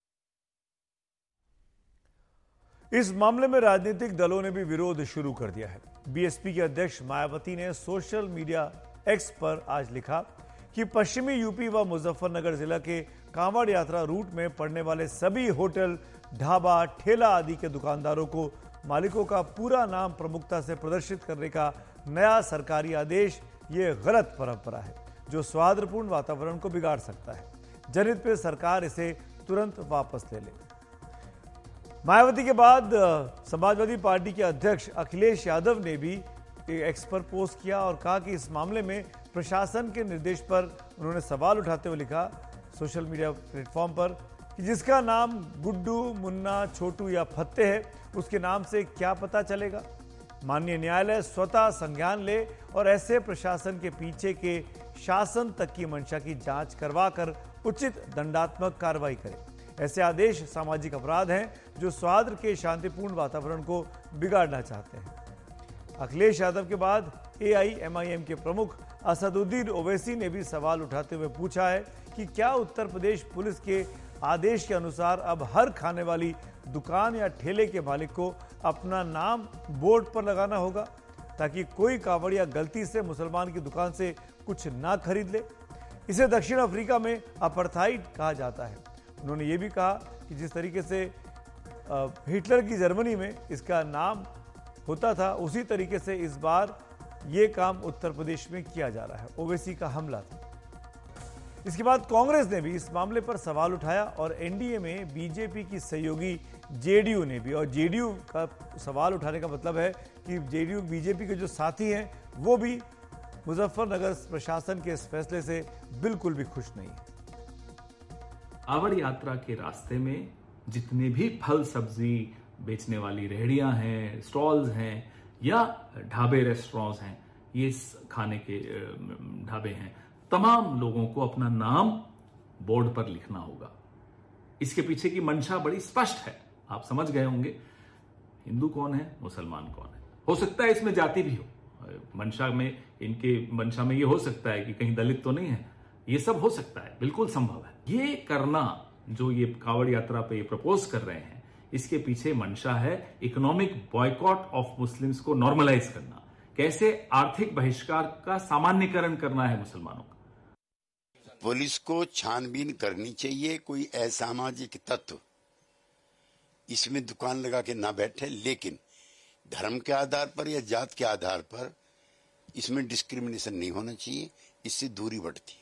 इस मामले में राजनीतिक दलों ने भी विरोध शुरू कर दिया है। बीएसपी के अध्यक्ष मायावती ने सोशल मीडिया एक्स पर आज लिखा कि पश्चिमी यूपी व मुजफ्फरनगर जिला के कांवड़ यात्रा रूट में पड़ने वाले सभी होटल, ढाबा, ठेला आदि के दुकानदारों को मालिकों का पूरा नाम प्रमुखता से प्रदर्शित करने का नया सरकारी आदेश ये गलत परंपरा है जो सौहार्दपूर्ण वातावरण को बिगाड़ सकता है। जनहित पे सरकार इसे तुरंत वापस ले ले। मायावती के बाद समाजवादी पार्टी के अध्यक्ष अखिलेश यादव ने भी एक्स पर पोस्ट किया और कहा कि इस मामले में प्रशासन के निर्देश पर उन्होंने सवाल उठाते हुए लिखा सोशल मीडिया प्लेटफॉर्म पर कि जिसका नाम गुड्डू, मुन्ना, छोटू या फत्ते है उसके नाम से क्या पता चलेगा। माननीय न्यायालय स्वतः संज्ञान ले और ऐसे प्रशासन के पीछे के शासन तक की मंशा की जांच करवाकर उचित दंडात्मक कार्रवाई करे। ऐसे आदेश सामाजिक अपराध हैं जो सौहार्द के शांतिपूर्ण वातावरण को बिगाड़ना चाहते हैं। अखिलेश यादव के बाद एआईएमआईएम के प्रमुख असदुद्दीन ओवैसी ने भी सवाल उठाते हुए पूछा है कि क्या उत्तर प्रदेश पुलिस के आदेश के अनुसार अब हर खाने वाली दुकान या ठेले के मालिक को अपना नाम बोर्ड पर लगाना होगा ताकि कोई कांवड़िया गलती से मुसलमान की दुकान से कुछ ना खरीद ले। इसे दक्षिण अफ्रीका में अपार्थाइड कहा जाता है। उन्होंने ये भी कहा कि जिस तरीके से हिटलर की जर्मनी में इसका नाम होता था उसी तरीके से इस बार ये काम उत्तर प्रदेश में किया जा रहा है। ओवैसी का हमला था। इसके बाद कांग्रेस ने भी इस मामले पर सवाल उठाया और एनडीए में बीजेपी की सहयोगी जेडीयू ने भी, और जेडीयू का सवाल उठाने का मतलब है कि जेडीयू बीजेपी के जो साथी हैं वो भी मुजफ्फरनगर प्रशासन के इस फैसले से बिल्कुल भी खुश नहीं है। कांवड़ यात्रा के रास्ते में जितने भी फल सब्जी बेचने वाली रेहड़ियां हैं, स्टॉल्स हैं या ढाबे रेस्टोरेंट्स हैं, ये खाने के ढाबे हैं, तमाम लोगों को अपना नाम बोर्ड पर लिखना होगा। इसके पीछे की मंशा बड़ी स्पष्ट है, आप समझ गए होंगे। हिंदू कौन है, मुसलमान कौन है। हो सकता है इसमें जाति भी हो, मंशा में इनके मंशा में ये हो सकता है कि कहीं दलित तो नहीं है, ये सब हो सकता है, बिल्कुल संभव है। ये करना जो ये कांवड़ यात्रा पे ये प्रपोज कर रहे हैं, इसके पीछे मंशा है इकोनॉमिक बॉयकॉट ऑफ मुस्लिम्स को नॉर्मलाइज करना, कैसे आर्थिक बहिष्कार का सामान्यकरण करना है मुसलमानों का। पुलिस को छानबीन करनी चाहिए, कोई असामाजिक तत्व इसमें दुकान लगा के ना बैठे, लेकिन धर्म के आधार पर या जात के आधार पर इसमें डिस्क्रिमिनेशन नहीं होना चाहिए, इससे दूरी बढ़ती है।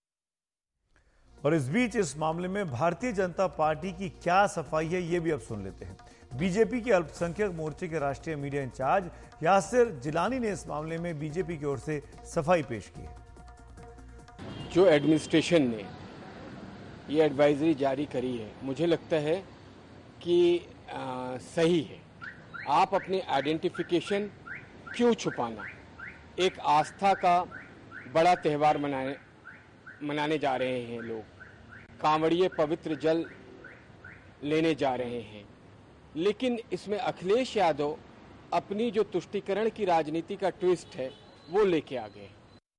और इस बीच इस मामले में भारतीय जनता पार्टी की क्या सफाई है ये भी अब सुन लेते हैं। बीजेपी के अल्पसंख्यक मोर्चे के राष्ट्रीय मीडिया इंचार्ज यासिर जिलानी ने इस मामले में बीजेपी की ओर से सफाई पेश की है। जो एडमिनिस्ट्रेशन ने ये एडवाइजरी जारी करी है, मुझे लगता है कि आ, सही है। आप अपनी आइडेंटिफिकेशन क्यों छुपाना। एक आस्था का बड़ा त्यौहार मनाने मनाने जा रहे हैं लोग, कांवड़िए पवित्र जल लेने जा रहे हैं, लेकिन इसमें अखिलेश यादव अपनी जो तुष्टीकरण की राजनीति का ट्विस्ट है वो लेके आ गए।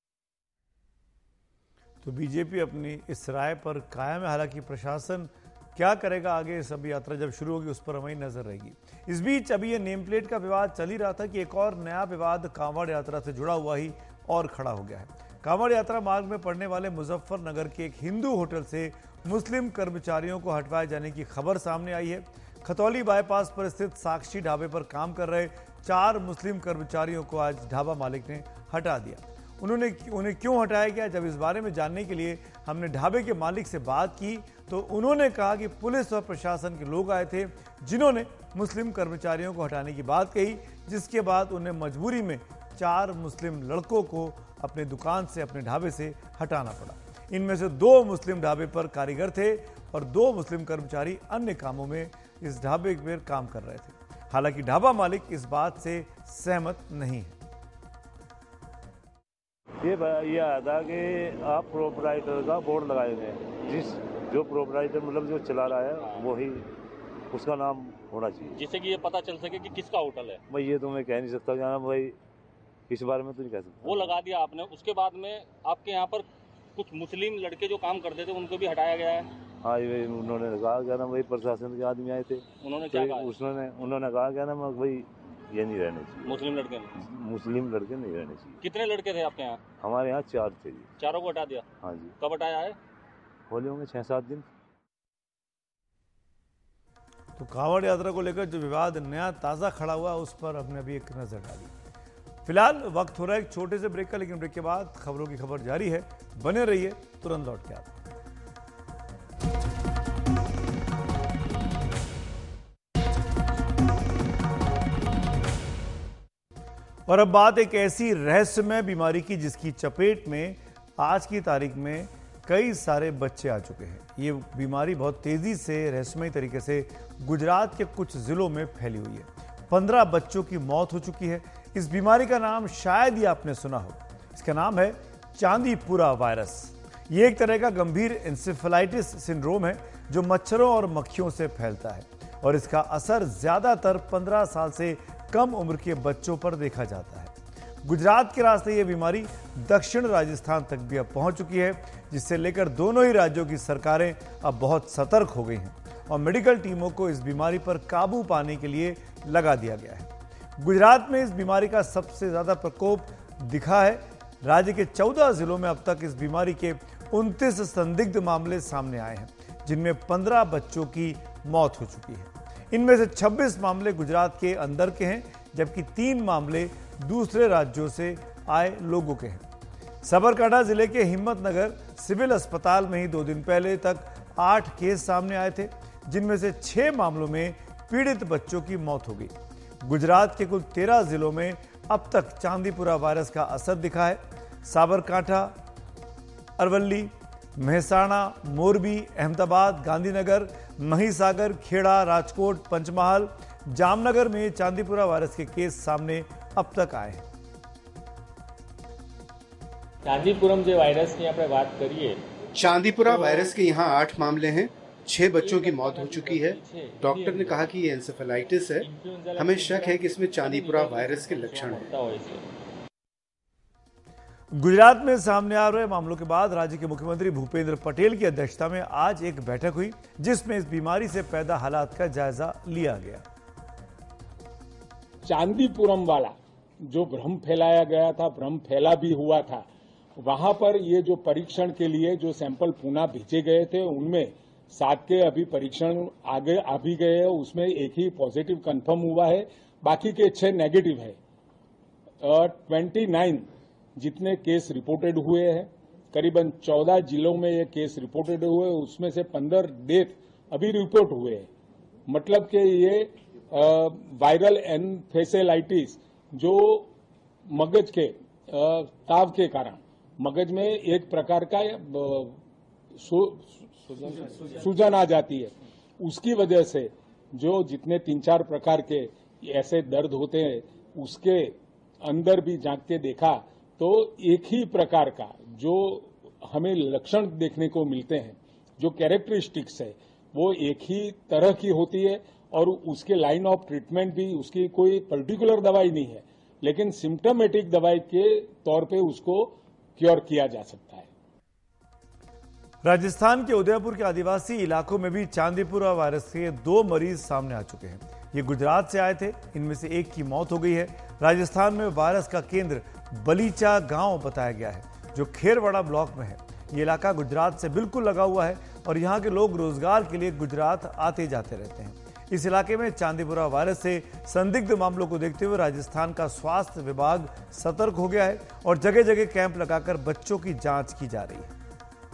तो बीजेपी अपनी इस राय पर कायम है। हालांकि प्रशासन क्या करेगा आगे, सब यात्रा जब शुरू होगी उस पर हमारी नजर रहेगी। इस बीच अभी ये नेम प्लेट का विवाद चल ही रहा था कि एक और नया विवाद कांवड़ यात्रा से जुड़ा हुआ ही और खड़ा हो गया है। कांवड़ यात्रा मार्ग में पड़ने वाले मुजफ्फरनगर के एक हिंदू होटल से मुस्लिम कर्मचारियों को हटवाए जाने की खबर सामने आई है। खतौली बाईपास पर स्थित साक्षी ढाबे पर काम कर रहे चार मुस्लिम कर्मचारियों को आज ढाबा मालिक ने हटा दिया। उन्होंने उन्हें क्यों हटाया गया, जब इस बारे में जानने के लिए हमने ढाबे के मालिक से बात की तो उन्होंने कहा कि पुलिस और प्रशासन के लोग आए थे जिन्होंने मुस्लिम कर्मचारियों को हटाने की बात कही, जिसके बाद उन्हें मजबूरी में चार मुस्लिम लड़कों को अपने दुकान से, अपने ढाबे से हटाना पड़ा। इनमें से दो मुस्लिम ढाबे पर कारीगर थे और दो मुस्लिम कर्मचारी अन्य कामों में इस ढाबे पर काम कर रहे थे। हालांकि ढाबा मालिक इस बात से सहमत नहीं है। ये ये आया था कि आप प्रोपराइटर का बोर्ड लगाए हुए हैं, जिस जो प्रोपराइटर मतलब जो चला रहा है वही उसका नाम होना चाहिए, जिससे कि ये पता चल सके कि किसका होटल है। भाई ये तो मैं कह नहीं सकता क्या भाई, इस बारे में तो नहीं कह सकता। वो लगा दिया आपने, उसके बाद में आपके यहाँ पर कुछ मुस्लिम लड़के जो काम करते थे उनको भी हटाया गया है। हाँ ये उन्होंने कहा क्या ना भाई, प्रशासन के आदमी आए थे, उन्होंने क्या कहा? उसने उन्होंने कहा क्या ना भाई ये नहीं रहने चाहिए, मुस्लिम लड़के मुस्लिम लड़के नहीं रहने चाहिए। कितने लड़के थे आपके यहाँ? हमारे यहाँ चार थे जी। चारों को हटा दिया? हाँ जी। कब हटाया है? होले होंगे छह सात दिन। तो कांवड़ यात्रा को लेकर जो विवाद नया ताजा खड़ा हुआ उस पर हमने अभी एक नजर डाली। फिलहाल वक्त हो रहा है एक छोटे से ब्रेक का, लेकिन ब्रेक के बाद खबरों की खबर जारी है, बने रहिए, तुरंत लौट के आते हैं। और अब बात एक ऐसी रहस्यमय बीमारी की जिसकी चपेट में आज की तारीख में कई सारे बच्चे आ चुके हैं। ये बीमारी बहुत तेजी से रहस्यमय तरीके से गुजरात के कुछ जिलों में फैली हुई है। पंद्रह बच्चों की मौत हो चुकी है। इस बीमारी का नाम शायद ही आपने सुना हो। इसका नाम है चांदीपुरा वायरस। ये एक तरह का गंभीर इंसेफेलाइटिस सिंड्रोम है जो मच्छरों और मक्खियों से फैलता है और इसका असर ज्यादातर पंद्रह साल से कम उम्र के बच्चों पर देखा जाता है। गुजरात के रास्ते यह बीमारी दक्षिण राजस्थान तक भी अब पहुंच चुकी है, जिससे लेकर दोनों ही राज्यों की सरकारें अब बहुत सतर्क हो गई हैं और मेडिकल टीमों को इस बीमारी पर काबू पाने के लिए लगा दिया गया है। गुजरात में इस बीमारी का सबसे ज्यादा प्रकोप दिखा है। राज्य के चौदह जिलों में अब तक इस बीमारी के उनतीस संदिग्ध मामले सामने आए हैं, जिनमें पंद्रह बच्चों की मौत हो चुकी है। इनमें से छब्बीस मामले गुजरात के अंदर के हैं, जबकि तीन मामले दूसरे राज्यों से आए लोगों के हैं। साबरकांठा जिले के हिम्मतनगर सिविल अस्पताल में ही दो दिन पहले तक आठ केस सामने आए थे, जिनमें से छह मामलों में पीड़ित बच्चों की मौत हो गई। गुजरात के कुल तेरह जिलों में अब तक चांदीपुरा वायरस का असर दिखा है। साबरकांठा, अरवली, मेहसाणा, मोरबी, अहमदाबाद, गांधीनगर, महिसागर, खेड़ा, राजकोट, पंचमहाल, जामनगर में चांदीपुरा वायरस के केस सामने अब तक आए हैं। चांदीपुरम जो वायरस की આપણે વાત કરીએ, चांदीपुरा वायरस के यहाँ आठ मामले हैं। छह बच्चों की मौत हो चुकी है। डॉक्टर ने कहा कि ये एंसेफेलाइटिस है। हमें शक है कि इसमें चांदीपुरा वायरस के लक्षण हैं। गुजरात में सामने आ रहे मामलों के बाद राज्य के मुख्यमंत्री भूपेंद्र पटेल की अध्यक्षता में आज एक बैठक हुई, जिसमें इस बीमारी से पैदा हालात का जायजा लिया गया। चांदीपुरम वाला जो भ्रम फैलाया गया था, भ्रम फैला भी हुआ था, वहां पर ये जो परीक्षण के लिए जो सैंपल पुणे भेजे गए थे, उनमें सात के अभी परीक्षण आगे आ भी गए हैं। उसमें एक ही पॉजिटिव कंफर्म हुआ है, बाकी के छह नेगेटिव है। ट्वेंटी नाइन जितने केस रिपोर्टेड हुए हैं, करीबन चौदह जिलों में ये केस रिपोर्टेड हुए, उसमें से पंद्रह डेथ अभी रिपोर्ट हुए हैं। मतलब कि ये वायरल एन्सेफेलाइटिस जो मगज के आ, ताव के कारण मगज में एक प्रकार का सूजन आ जाती है, उसकी वजह से जो जितने तीन चार प्रकार के ऐसे दर्द होते हैं, उसके अंदर भी झांक के देखा तो एक ही प्रकार का जो हमें लक्षण देखने को मिलते हैं, जो कैरेक्टरिस्टिक्स है, वो एक ही तरह की होती है और उसके लाइन ऑफ ट्रीटमेंट भी उसकी कोई पर्टिकुलर दवाई नहीं है, लेकिन सिम्टोमेटिक दवाई के तौर पे उसको क्योर किया जा सकता है। राजस्थान के उदयपुर के आदिवासी इलाकों में भी चांदीपुरा वायरस के दो मरीज सामने आ चुके हैं। ये गुजरात से आए थे, इनमें से एक की मौत हो गई है। राजस्थान में वायरस का केंद्र बलीचा गांव बताया गया है, जो खेरवाड़ा ब्लॉक में है। ये इलाका गुजरात से बिल्कुल लगा हुआ है और यहाँ के लोग रोजगार के लिए गुजरात आते जाते रहते हैं। इस इलाके में चांदीपुरा वायरस से संदिग्ध मामलों को देखते हुए राजस्थान का स्वास्थ्य विभाग सतर्क हो गया है और जगह जगह कैंप लगाकर बच्चों की जांच की जा रही है।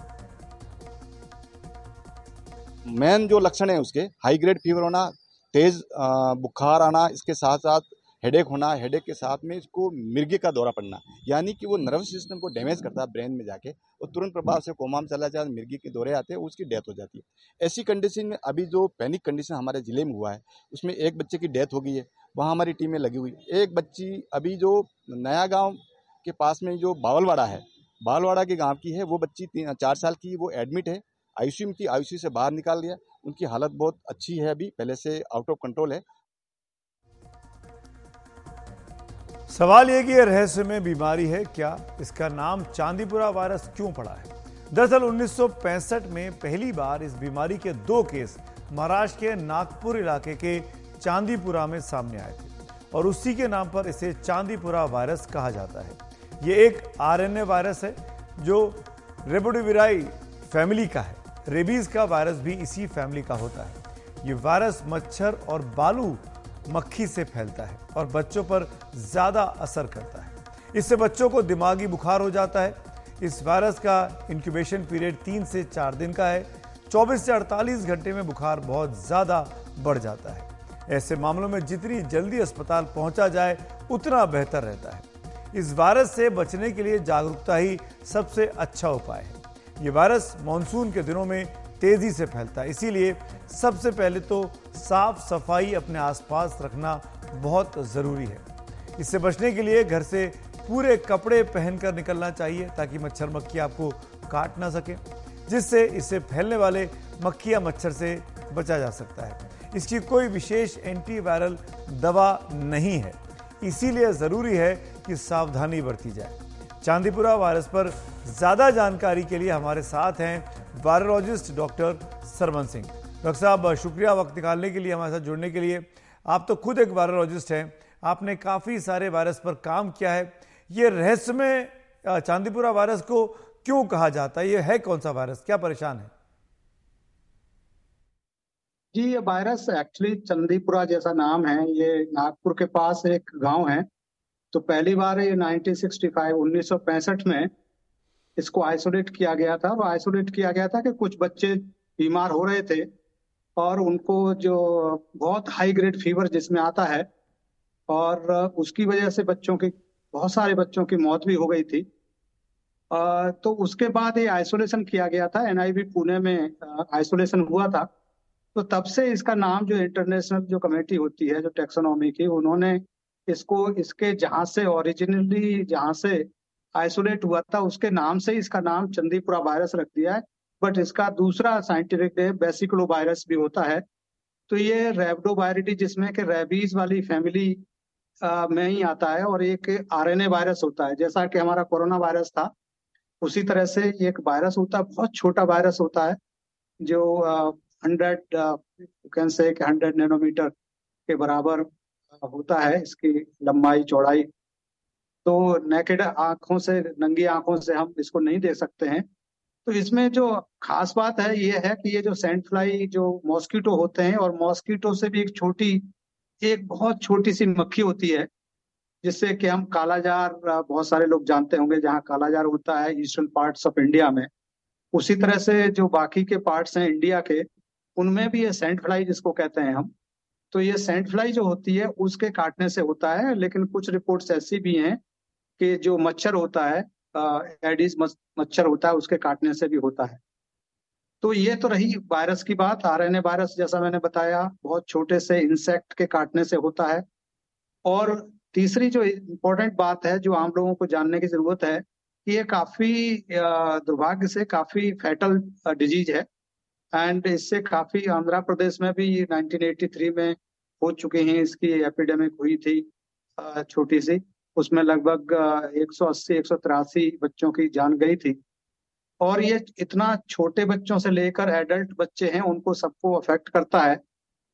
मेन जो लक्षण है उसके हाई ग्रेड फीवर होना, तेज बुखार आना, इसके साथ साथ हेडेक होना, हेडेक के साथ में इसको मिर्गी का दौरा पड़ना, यानी कि वो नर्वस सिस्टम को डैमेज करता है ब्रेन में जाके और तुरंत प्रभाव से कोमा में चला जाता है, मिर्गी के दौरे आते हैं, उसकी डेथ हो जाती है। ऐसी कंडीशन में अभी जो पैनिक कंडीशन हमारे जिले में हुआ है उसमें एक बच्चे की डेथ हो गई है, वहाँ हमारी टीमें लगी हुई। एक बच्ची अभी जो नया गाँव के पास में जो बावलवाड़ा है, बावलवाड़ा के गाँव की है, वो बच्ची तीन चार साल की, वो एडमिट है, आईसीयू में थी, आईसीयू से बाहर निकाल दिया, उनकी हालत बहुत अच्छी है, अभी पहले से आउट ऑफ कंट्रोल है। सवाल यह कि यह रहस्यमय बीमारी है क्या, इसका नाम चांदीपुरा वायरस क्यों पड़ा है? दरअसल उन्नीस सौ पैंसठ में पहली बार इस बीमारी के दो केस महाराष्ट्र के नागपुर इलाके के चांदीपुरा में सामने आए थे और उसी के नाम पर इसे चांदीपुरा वायरस कहा जाता है। यह एक आरएनए वायरस है जो रेबोडेविराई फैमिली का है। रेबीज का वायरस भी इसी फैमिली का होता है। यह वायरस मच्छर और बालू मक्खी से फैलता है और बच्चों पर ज्यादा असर करता है। इससे बच्चों को दिमागी बुखार हो जाता है। इस वायरस का इंक्यूबेशन पीरियड तीन से चार दिन का है। चौबीस से अड़तालीस घंटे में बुखार बहुत ज्यादा बढ़ जाता है। ऐसे मामलों में जितनी जल्दी अस्पताल पहुंचा जाए उतना बेहतर रहता है। इस वायरस से बचने के लिए जागरूकता ही सबसे अच्छा उपाय है। ये वायरस मानसून के दिनों में तेजी से फैलता है, इसीलिए सबसे पहले तो साफ सफाई अपने आसपास रखना बहुत जरूरी है। इससे बचने के लिए घर से पूरे कपड़े पहनकर निकलना चाहिए ताकि मच्छर मक्खी आपको काट ना सके, जिससे इससे फैलने वाले मक्खी या मच्छर से बचा जा सकता है। इसकी कोई विशेष एंटीवायरल दवा नहीं है, इसीलिए जरूरी है कि सावधानी बरती जाए। चांदीपुरा वायरस पर ज्यादा जानकारी के लिए हमारे साथ हैं virologist doctor Sarman Singh. Doctor साहब, शुक्रिया वक्त निकालने के लिए, हमारे साथ जुड़ने के लिए। आप तो खुद एक वायरोलॉजिस्ट हैं, आपने काफी सारे वायरस पर काम किया है। ये रहस्यमय चांदीपुरा वायरस को क्यों कहा जाता है? ये है कौन सा वायरस, क्या परेशान है? जी, ये वायरस एक्चुअली चांदीपुरा जैसा नाम है, ये नागपुर के पास एक गांव है। तो पहली बार ये उन्नीस सौ पैंसठ में इसको आइसोलेट किया गया था। वो आइसोलेट किया गया था कि कुछ बच्चे बीमार हो रहे थे और उनको जो बहुत हाई ग्रेड फीवर जिसमें आता है, और उसकी वजह से बच्चों की बहुत सारे बच्चों की मौत भी हो गई थी। तो उसके बाद ये आइसोलेशन किया गया था, एनआईवी पुणे में आइसोलेशन हुआ था। तो तब से इसका नाम, जो इंटरनेशनल जो कमेटी होती है जो टैक्सोनॉमी की, उन्होंने इसको इसके जहां से ओरिजिनली जहां से आइसोलेट हुआ था उसके नाम से इसका नाम चांदीपुरा वायरस रख दिया है। बट इसका दूसरा साइंटिफिक नेम बेसिकुलो वायरस भी होता है। तो ये रेबडोवायरिडी, जिसमें कि रेबीज वाली फैमिली में ही आता है, और एक आरएनए वायरस होता है। जैसा कि हमारा कोरोना वायरस था, उसी तरह से एक वायरस होता है, बहुत छोटा वायरस होता है जो हंड्रेड कैन से हंड्रेड नैनोमीटर के बराबर होता है इसकी लंबाई चौड़ाई। तो नेकेड आंखों से, नंगी आंखों से हम इसको नहीं देख सकते हैं। तो इसमें जो खास बात है ये है कि ये जो सैंड फ्लाई जो मॉस्किटो होते हैं, और मॉस्किटो से भी एक छोटी, एक बहुत छोटी सी मक्खी होती है जिससे कि हम कालाजार, बहुत सारे लोग जानते होंगे, जहाँ कालाजार होता है ईस्टर्न पार्ट्स ऑफ इंडिया में, उसी तरह से जो बाकी के पार्ट्स हैं इंडिया के, उनमें भी ये सैंड फ्लाई जिसको कहते हैं हम, तो ये सैंड फ्लाई जो होती है उसके काटने से होता है। लेकिन कुछ रिपोर्ट्स ऐसी भी हैं कि जो मच्छर होता है, एडिस मच्छर होता है, उसके काटने से भी होता है। तो ये तो रही वायरस की बात। आरएनए वायरस, जैसा मैंने बताया, बहुत छोटे से इंसेक्ट के काटने से होता है। और तीसरी जो इम्पोर्टेंट बात है जो आम लोगों को जानने की जरूरत है कि ये काफी दुर्भाग्य से काफी फैटल डिजीज है। एंड इससे काफी, आंध्र प्रदेश में भी नाइनटीन एटी थ्री में हो चुके हैं, इसकी एपिडेमिक हुई थी छोटी सी, उसमें लगभग एक सौ अस्सी एक सौ तिरासी बच्चों की जान गई थी। और ये इतना छोटे बच्चों से लेकर एडल्ट बच्चे हैं, उनको सबको अफेक्ट करता है।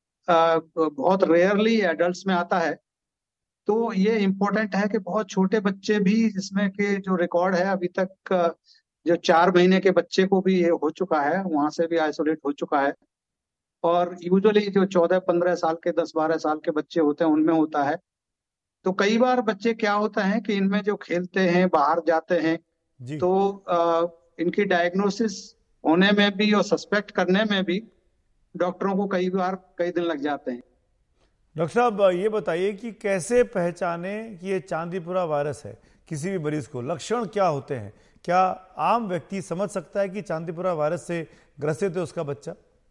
बहुत रेयरली एडल्ट्स में आता है। तो ये इम्पोर्टेंट है कि बहुत छोटे बच्चे भी, जिसमें कि जो रिकॉर्ड है अभी तक, जो चार महीने के बच्चे को भी ये हो चुका है, वहां से भी आइसोलेट हो चुका है। और यूजुअली जो चौदह पंद्रह साल के दस बारह साल के बच्चे होते हैं उनमें होता है। तो कई बार बच्चे क्या होता है कि इनमें जो खेलते हैं बाहर जाते हैं तो आ, इनकी डायग्नोसिस होने में भी और सस्पेक्ट करने में भी डॉक्टरों को कई बार कई दिन लग जाते हैं। डॉक्टर साहब ये बताइए कि कैसे पहचाने कि ये चांदीपुरा वायरस है किसी भी मरीज को, लक्षण क्या होते हैं? क्या आम व्यक्ति समझ सकता है कि चांदीपुरा वायरस से ग्रसित है उसका बच्चा?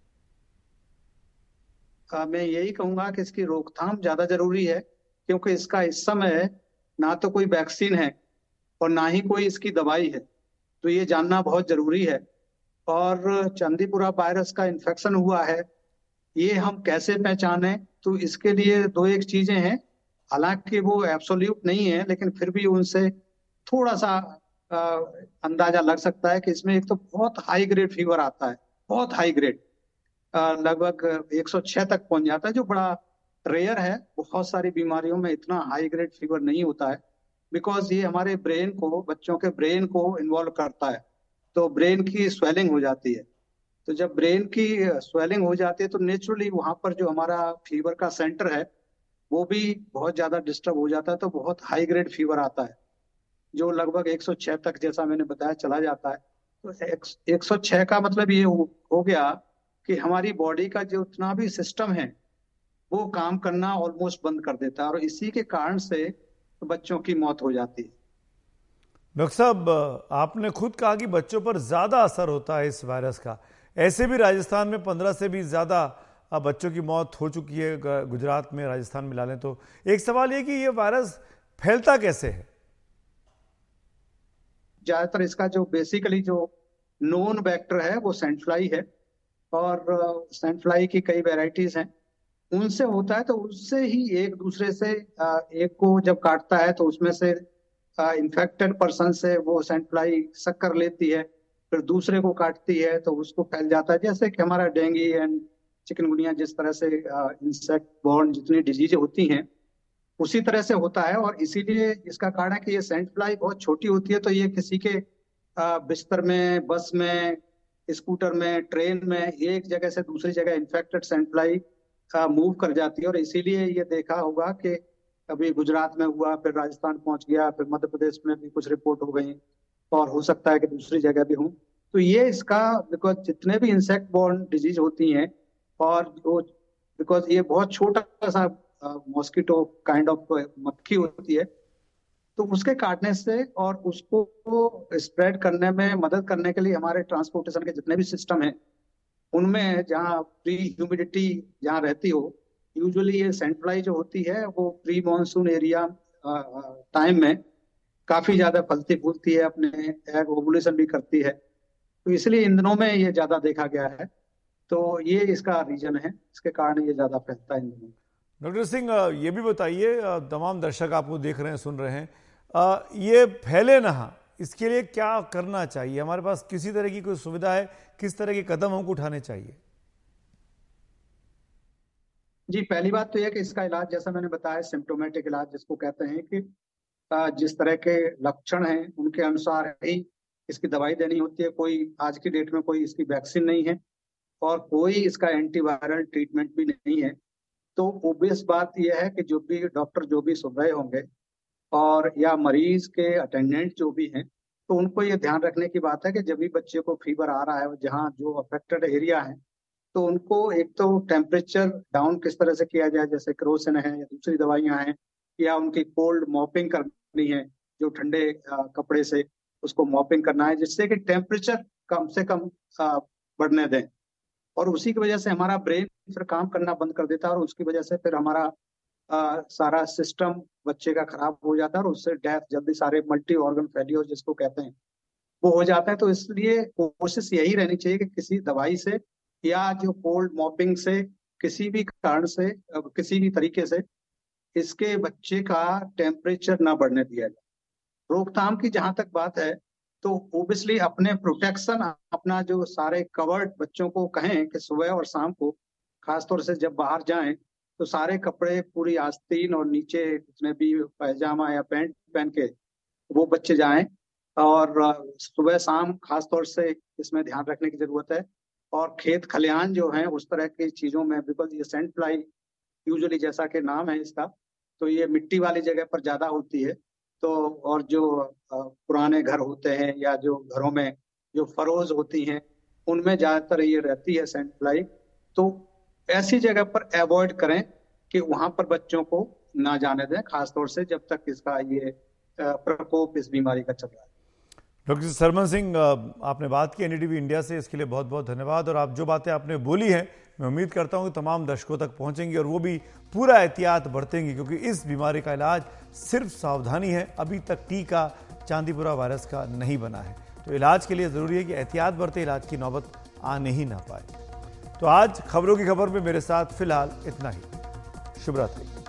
आ, मैं यही कहूंगा कि इसकी रोकथाम ज्यादा जरूरी है, क्योंकि इसका इस समय ना तो कोई वैक्सीन है और ना ही कोई इसकी दवाई है। तो ये जानना बहुत जरूरी है। और चांदीपुरा वायरस का इन्फेक्शन हुआ है, ये हम कैसे पहचाने? तो इसके लिए दो एक चीजें हैं, हालांकि वो एब्सोल्यूट नहीं है, लेकिन फिर भी उनसे थोड़ा सा आ, अंदाजा लग सकता है कि इसमें एक तो बहुत हाई ग्रेड फीवर आता है, बहुत हाई ग्रेड, लगभग एक सौ छह तक पहुंच जाता है, जो बड़ा रेयर है। बहुत सारी बीमारियों में इतना हाई ग्रेड फीवर नहीं होता है, बिकॉज ये हमारे ब्रेन को, बच्चों के ब्रेन को इन्वॉल्व करता है। तो ब्रेन की स्वेलिंग हो जाती है। तो जब ब्रेन की स्वेलिंग हो जाती है तो नेचुरली वहां पर जो हमारा फीवर का सेंटर है वो भी बहुत ज्यादा डिस्टर्ब हो जाता है। तो बहुत हाई ग्रेड फीवर आता है, जो लगभग एक सौ छह तक, जैसा मैंने बताया, चला जाता है। तो एक सौ छह का मतलब ये हो, हो गया कि हमारी बॉडी का जो उतना भी सिस्टम है वो काम करना ऑलमोस्ट बंद कर देता है, और इसी के कारण से बच्चों की मौत हो जाती है। डॉक्टर साहब, आपने खुद कहा कि बच्चों पर ज्यादा असर होता है इस वायरस का। ऐसे भी राजस्थान में पंद्रह से भी ज्यादा बच्चों की मौत हो चुकी है, गुजरात में, राजस्थान मिला लें तो। एक सवाल ये कि ये वायरस फैलता कैसे है? ज्यादातर इसका जो बेसिकली जो नोन वेक्टर है वो सैंड फ्लाई है, और सैंड फ्लाई की कई वेराइटीज हैं, उनसे होता है। तो उससे ही एक दूसरे से, एक को जब काटता है तो उसमें से इन्फेक्टेड पर्सन से वो सैंड फ्लाई सक कर लेती है, फिर दूसरे को काटती है तो उसको फैल जाता है। जैसे कि हमारा डेंगू एंड चिकनगुनिया जिस तरह से इंसेक्ट बॉर्न जितनी डिजीज होती हैं उसी तरह से होता है। और इसीलिए इसका कारण है कि ये सैंड फ्लाई बहुत छोटी होती है, तो ये किसी के बिस्तर में, बस में, स्कूटर में, ट्रेन में, एक जगह से दूसरी जगह इन्फेक्टेड सैंड फ्लाई मूव कर जाती है। और इसीलिए ये देखा होगा कि अभी गुजरात में हुआ, फिर राजस्थान पहुंच गया, फिर मध्य प्रदेश में भी कुछ रिपोर्ट हो गई, और हो सकता है कि दूसरी जगह भी हो। तो ये इसका, बिकॉज जितने भी इंसेक्ट बॉर्न डिजीज होती हैं, और वो बिकॉज ये बहुत छोटा सा मॉस्किटो काइंड ऑफ मक्खी होती है, तो उसके काटने से और उसको स्प्रेड करने में मदद करने के लिए हमारे ट्रांसपोर्टेशन के जितने भी सिस्टम हैं उनमें जहाँ प्री ह्यूमिडिटी जहाँ रहती हो, यूजुअली ये सैंड फ्लाई जो होती है वो प्री मॉनसून एरिया टाइम में काफी ज्यादा फलती फूलती है, अपने एग ओवुलेशन भी करती है। तो इसलिए इन दिनों में ये ज्यादा देखा गया है। तो ये इसका रीजन है, इसके कारण ये ज्यादा फैलता है इन दिनों। डॉक्टर सिंह, ये भी बताइए, तमाम दर्शक आपको देख रहे हैं, सुन रहे हैं, ये फैले ना, इसके लिए क्या करना चाहिए? हमारे पास किसी तरह की कोई सुविधा है? किस तरह के कदम हमको उठाने चाहिए? जी, पहली बात तो यह कि इसका इलाज, जैसा मैंने बताया, सिम्टोमेटिक इलाज जिसको कहते हैं, कि जिस तरह के लक्षण हैं उनके अनुसार ही इसकी दवाई देनी होती है। कोई आज की डेट में कोई इसकी वैक्सीन नहीं है और कोई इसका एंटीवायरल ट्रीटमेंट भी नहीं है। तो ओबियस बात यह है कि जो भी डॉक्टर जो भी सुन रहे होंगे और या मरीज के अटेंडेंट जो भी हैं, तो उनको ये ध्यान रखने की बात है कि जब भी बच्चे को फीवर आ रहा है, जहाँ जो अफेक्टेड एरिया है, तो उनको एक तो टेम्परेचर डाउन किस तरह से किया जाए, जैसे क्रोसिन है या दूसरी दवाइयाँ हैं, या उनकी कोल्ड मॉपिंग करनी है, जो ठंडे कपड़े से उसको मॉपिंग करना है, जिससे कि टेम्परेचर कम से कम बढ़ने दें। और उसी की वजह से हमारा ब्रेन फिर काम करना बंद कर देता है, और उसकी वजह से फिर हमारा आ, सारा सिस्टम बच्चे का खराब हो जाता है, और उससे डेथ जल्दी, सारे मल्टी ऑर्गन फेलियर जिसको कहते हैं, वो हो जाता है। तो इसलिए कोशिश यही रहनी चाहिए कि किसी दवाई से या जो कोल्ड मॉपिंग से, किसी भी कारण से, किसी भी तरीके से इसके बच्चे का टेम्परेचर ना बढ़ने दिया जाए। रोकथाम की जहां तक बात है, तो ओबियसली अपने प्रोटेक्शन, अपना जो सारे कवर्ड बच्चों को कहें कि सुबह और शाम को खासतौर से जब बाहर जाएं तो सारे कपड़े, पूरी आस्तीन और नीचे जितने भी पैजामा या पैंट पहन के वो बच्चे जाएं, और सुबह शाम खासतौर से इसमें ध्यान रखने की जरूरत है। और खेत खलिहान जो हैं उस तरह की चीजों में, बिकॉज ये सैंड फ्लाई यूजुअली जैसा कि नाम है इसका, तो ये मिट्टी वाली जगह पर ज्यादा होती है। तो और जो पुराने घर होते हैं या जो घरों में जो फरोज होती हैं उनमें ज्यादातर ये रहती है सैंड फ्लाई। तो ऐसी जगह पर अवॉइड करें कि वहां पर बच्चों को ना जाने दें, खासतौर से जब तक इसका ये प्रकोप इस बीमारी का चल रहा है। डॉक्टर सरमन सिंह, आपने बात की एनडीटीवी इंडिया से, इसके लिए बहुत बहुत धन्यवाद। और आप जो बातें आपने बोली हैं मैं उम्मीद करता हूं कि तमाम दर्शकों तक पहुंचेंगी और वो भी पूरा एहतियात बरतेंगे, क्योंकि इस बीमारी का इलाज सिर्फ सावधानी है। अभी तक टीका चांदीपुरा वायरस का नहीं बना है, तो इलाज के लिए ज़रूरी है कि एहतियात बरते, इलाज की नौबत आने ही ना पाए। तो आज खबरों की खबर में मेरे साथ फिलहाल इतना ही। शुभ रात्रि।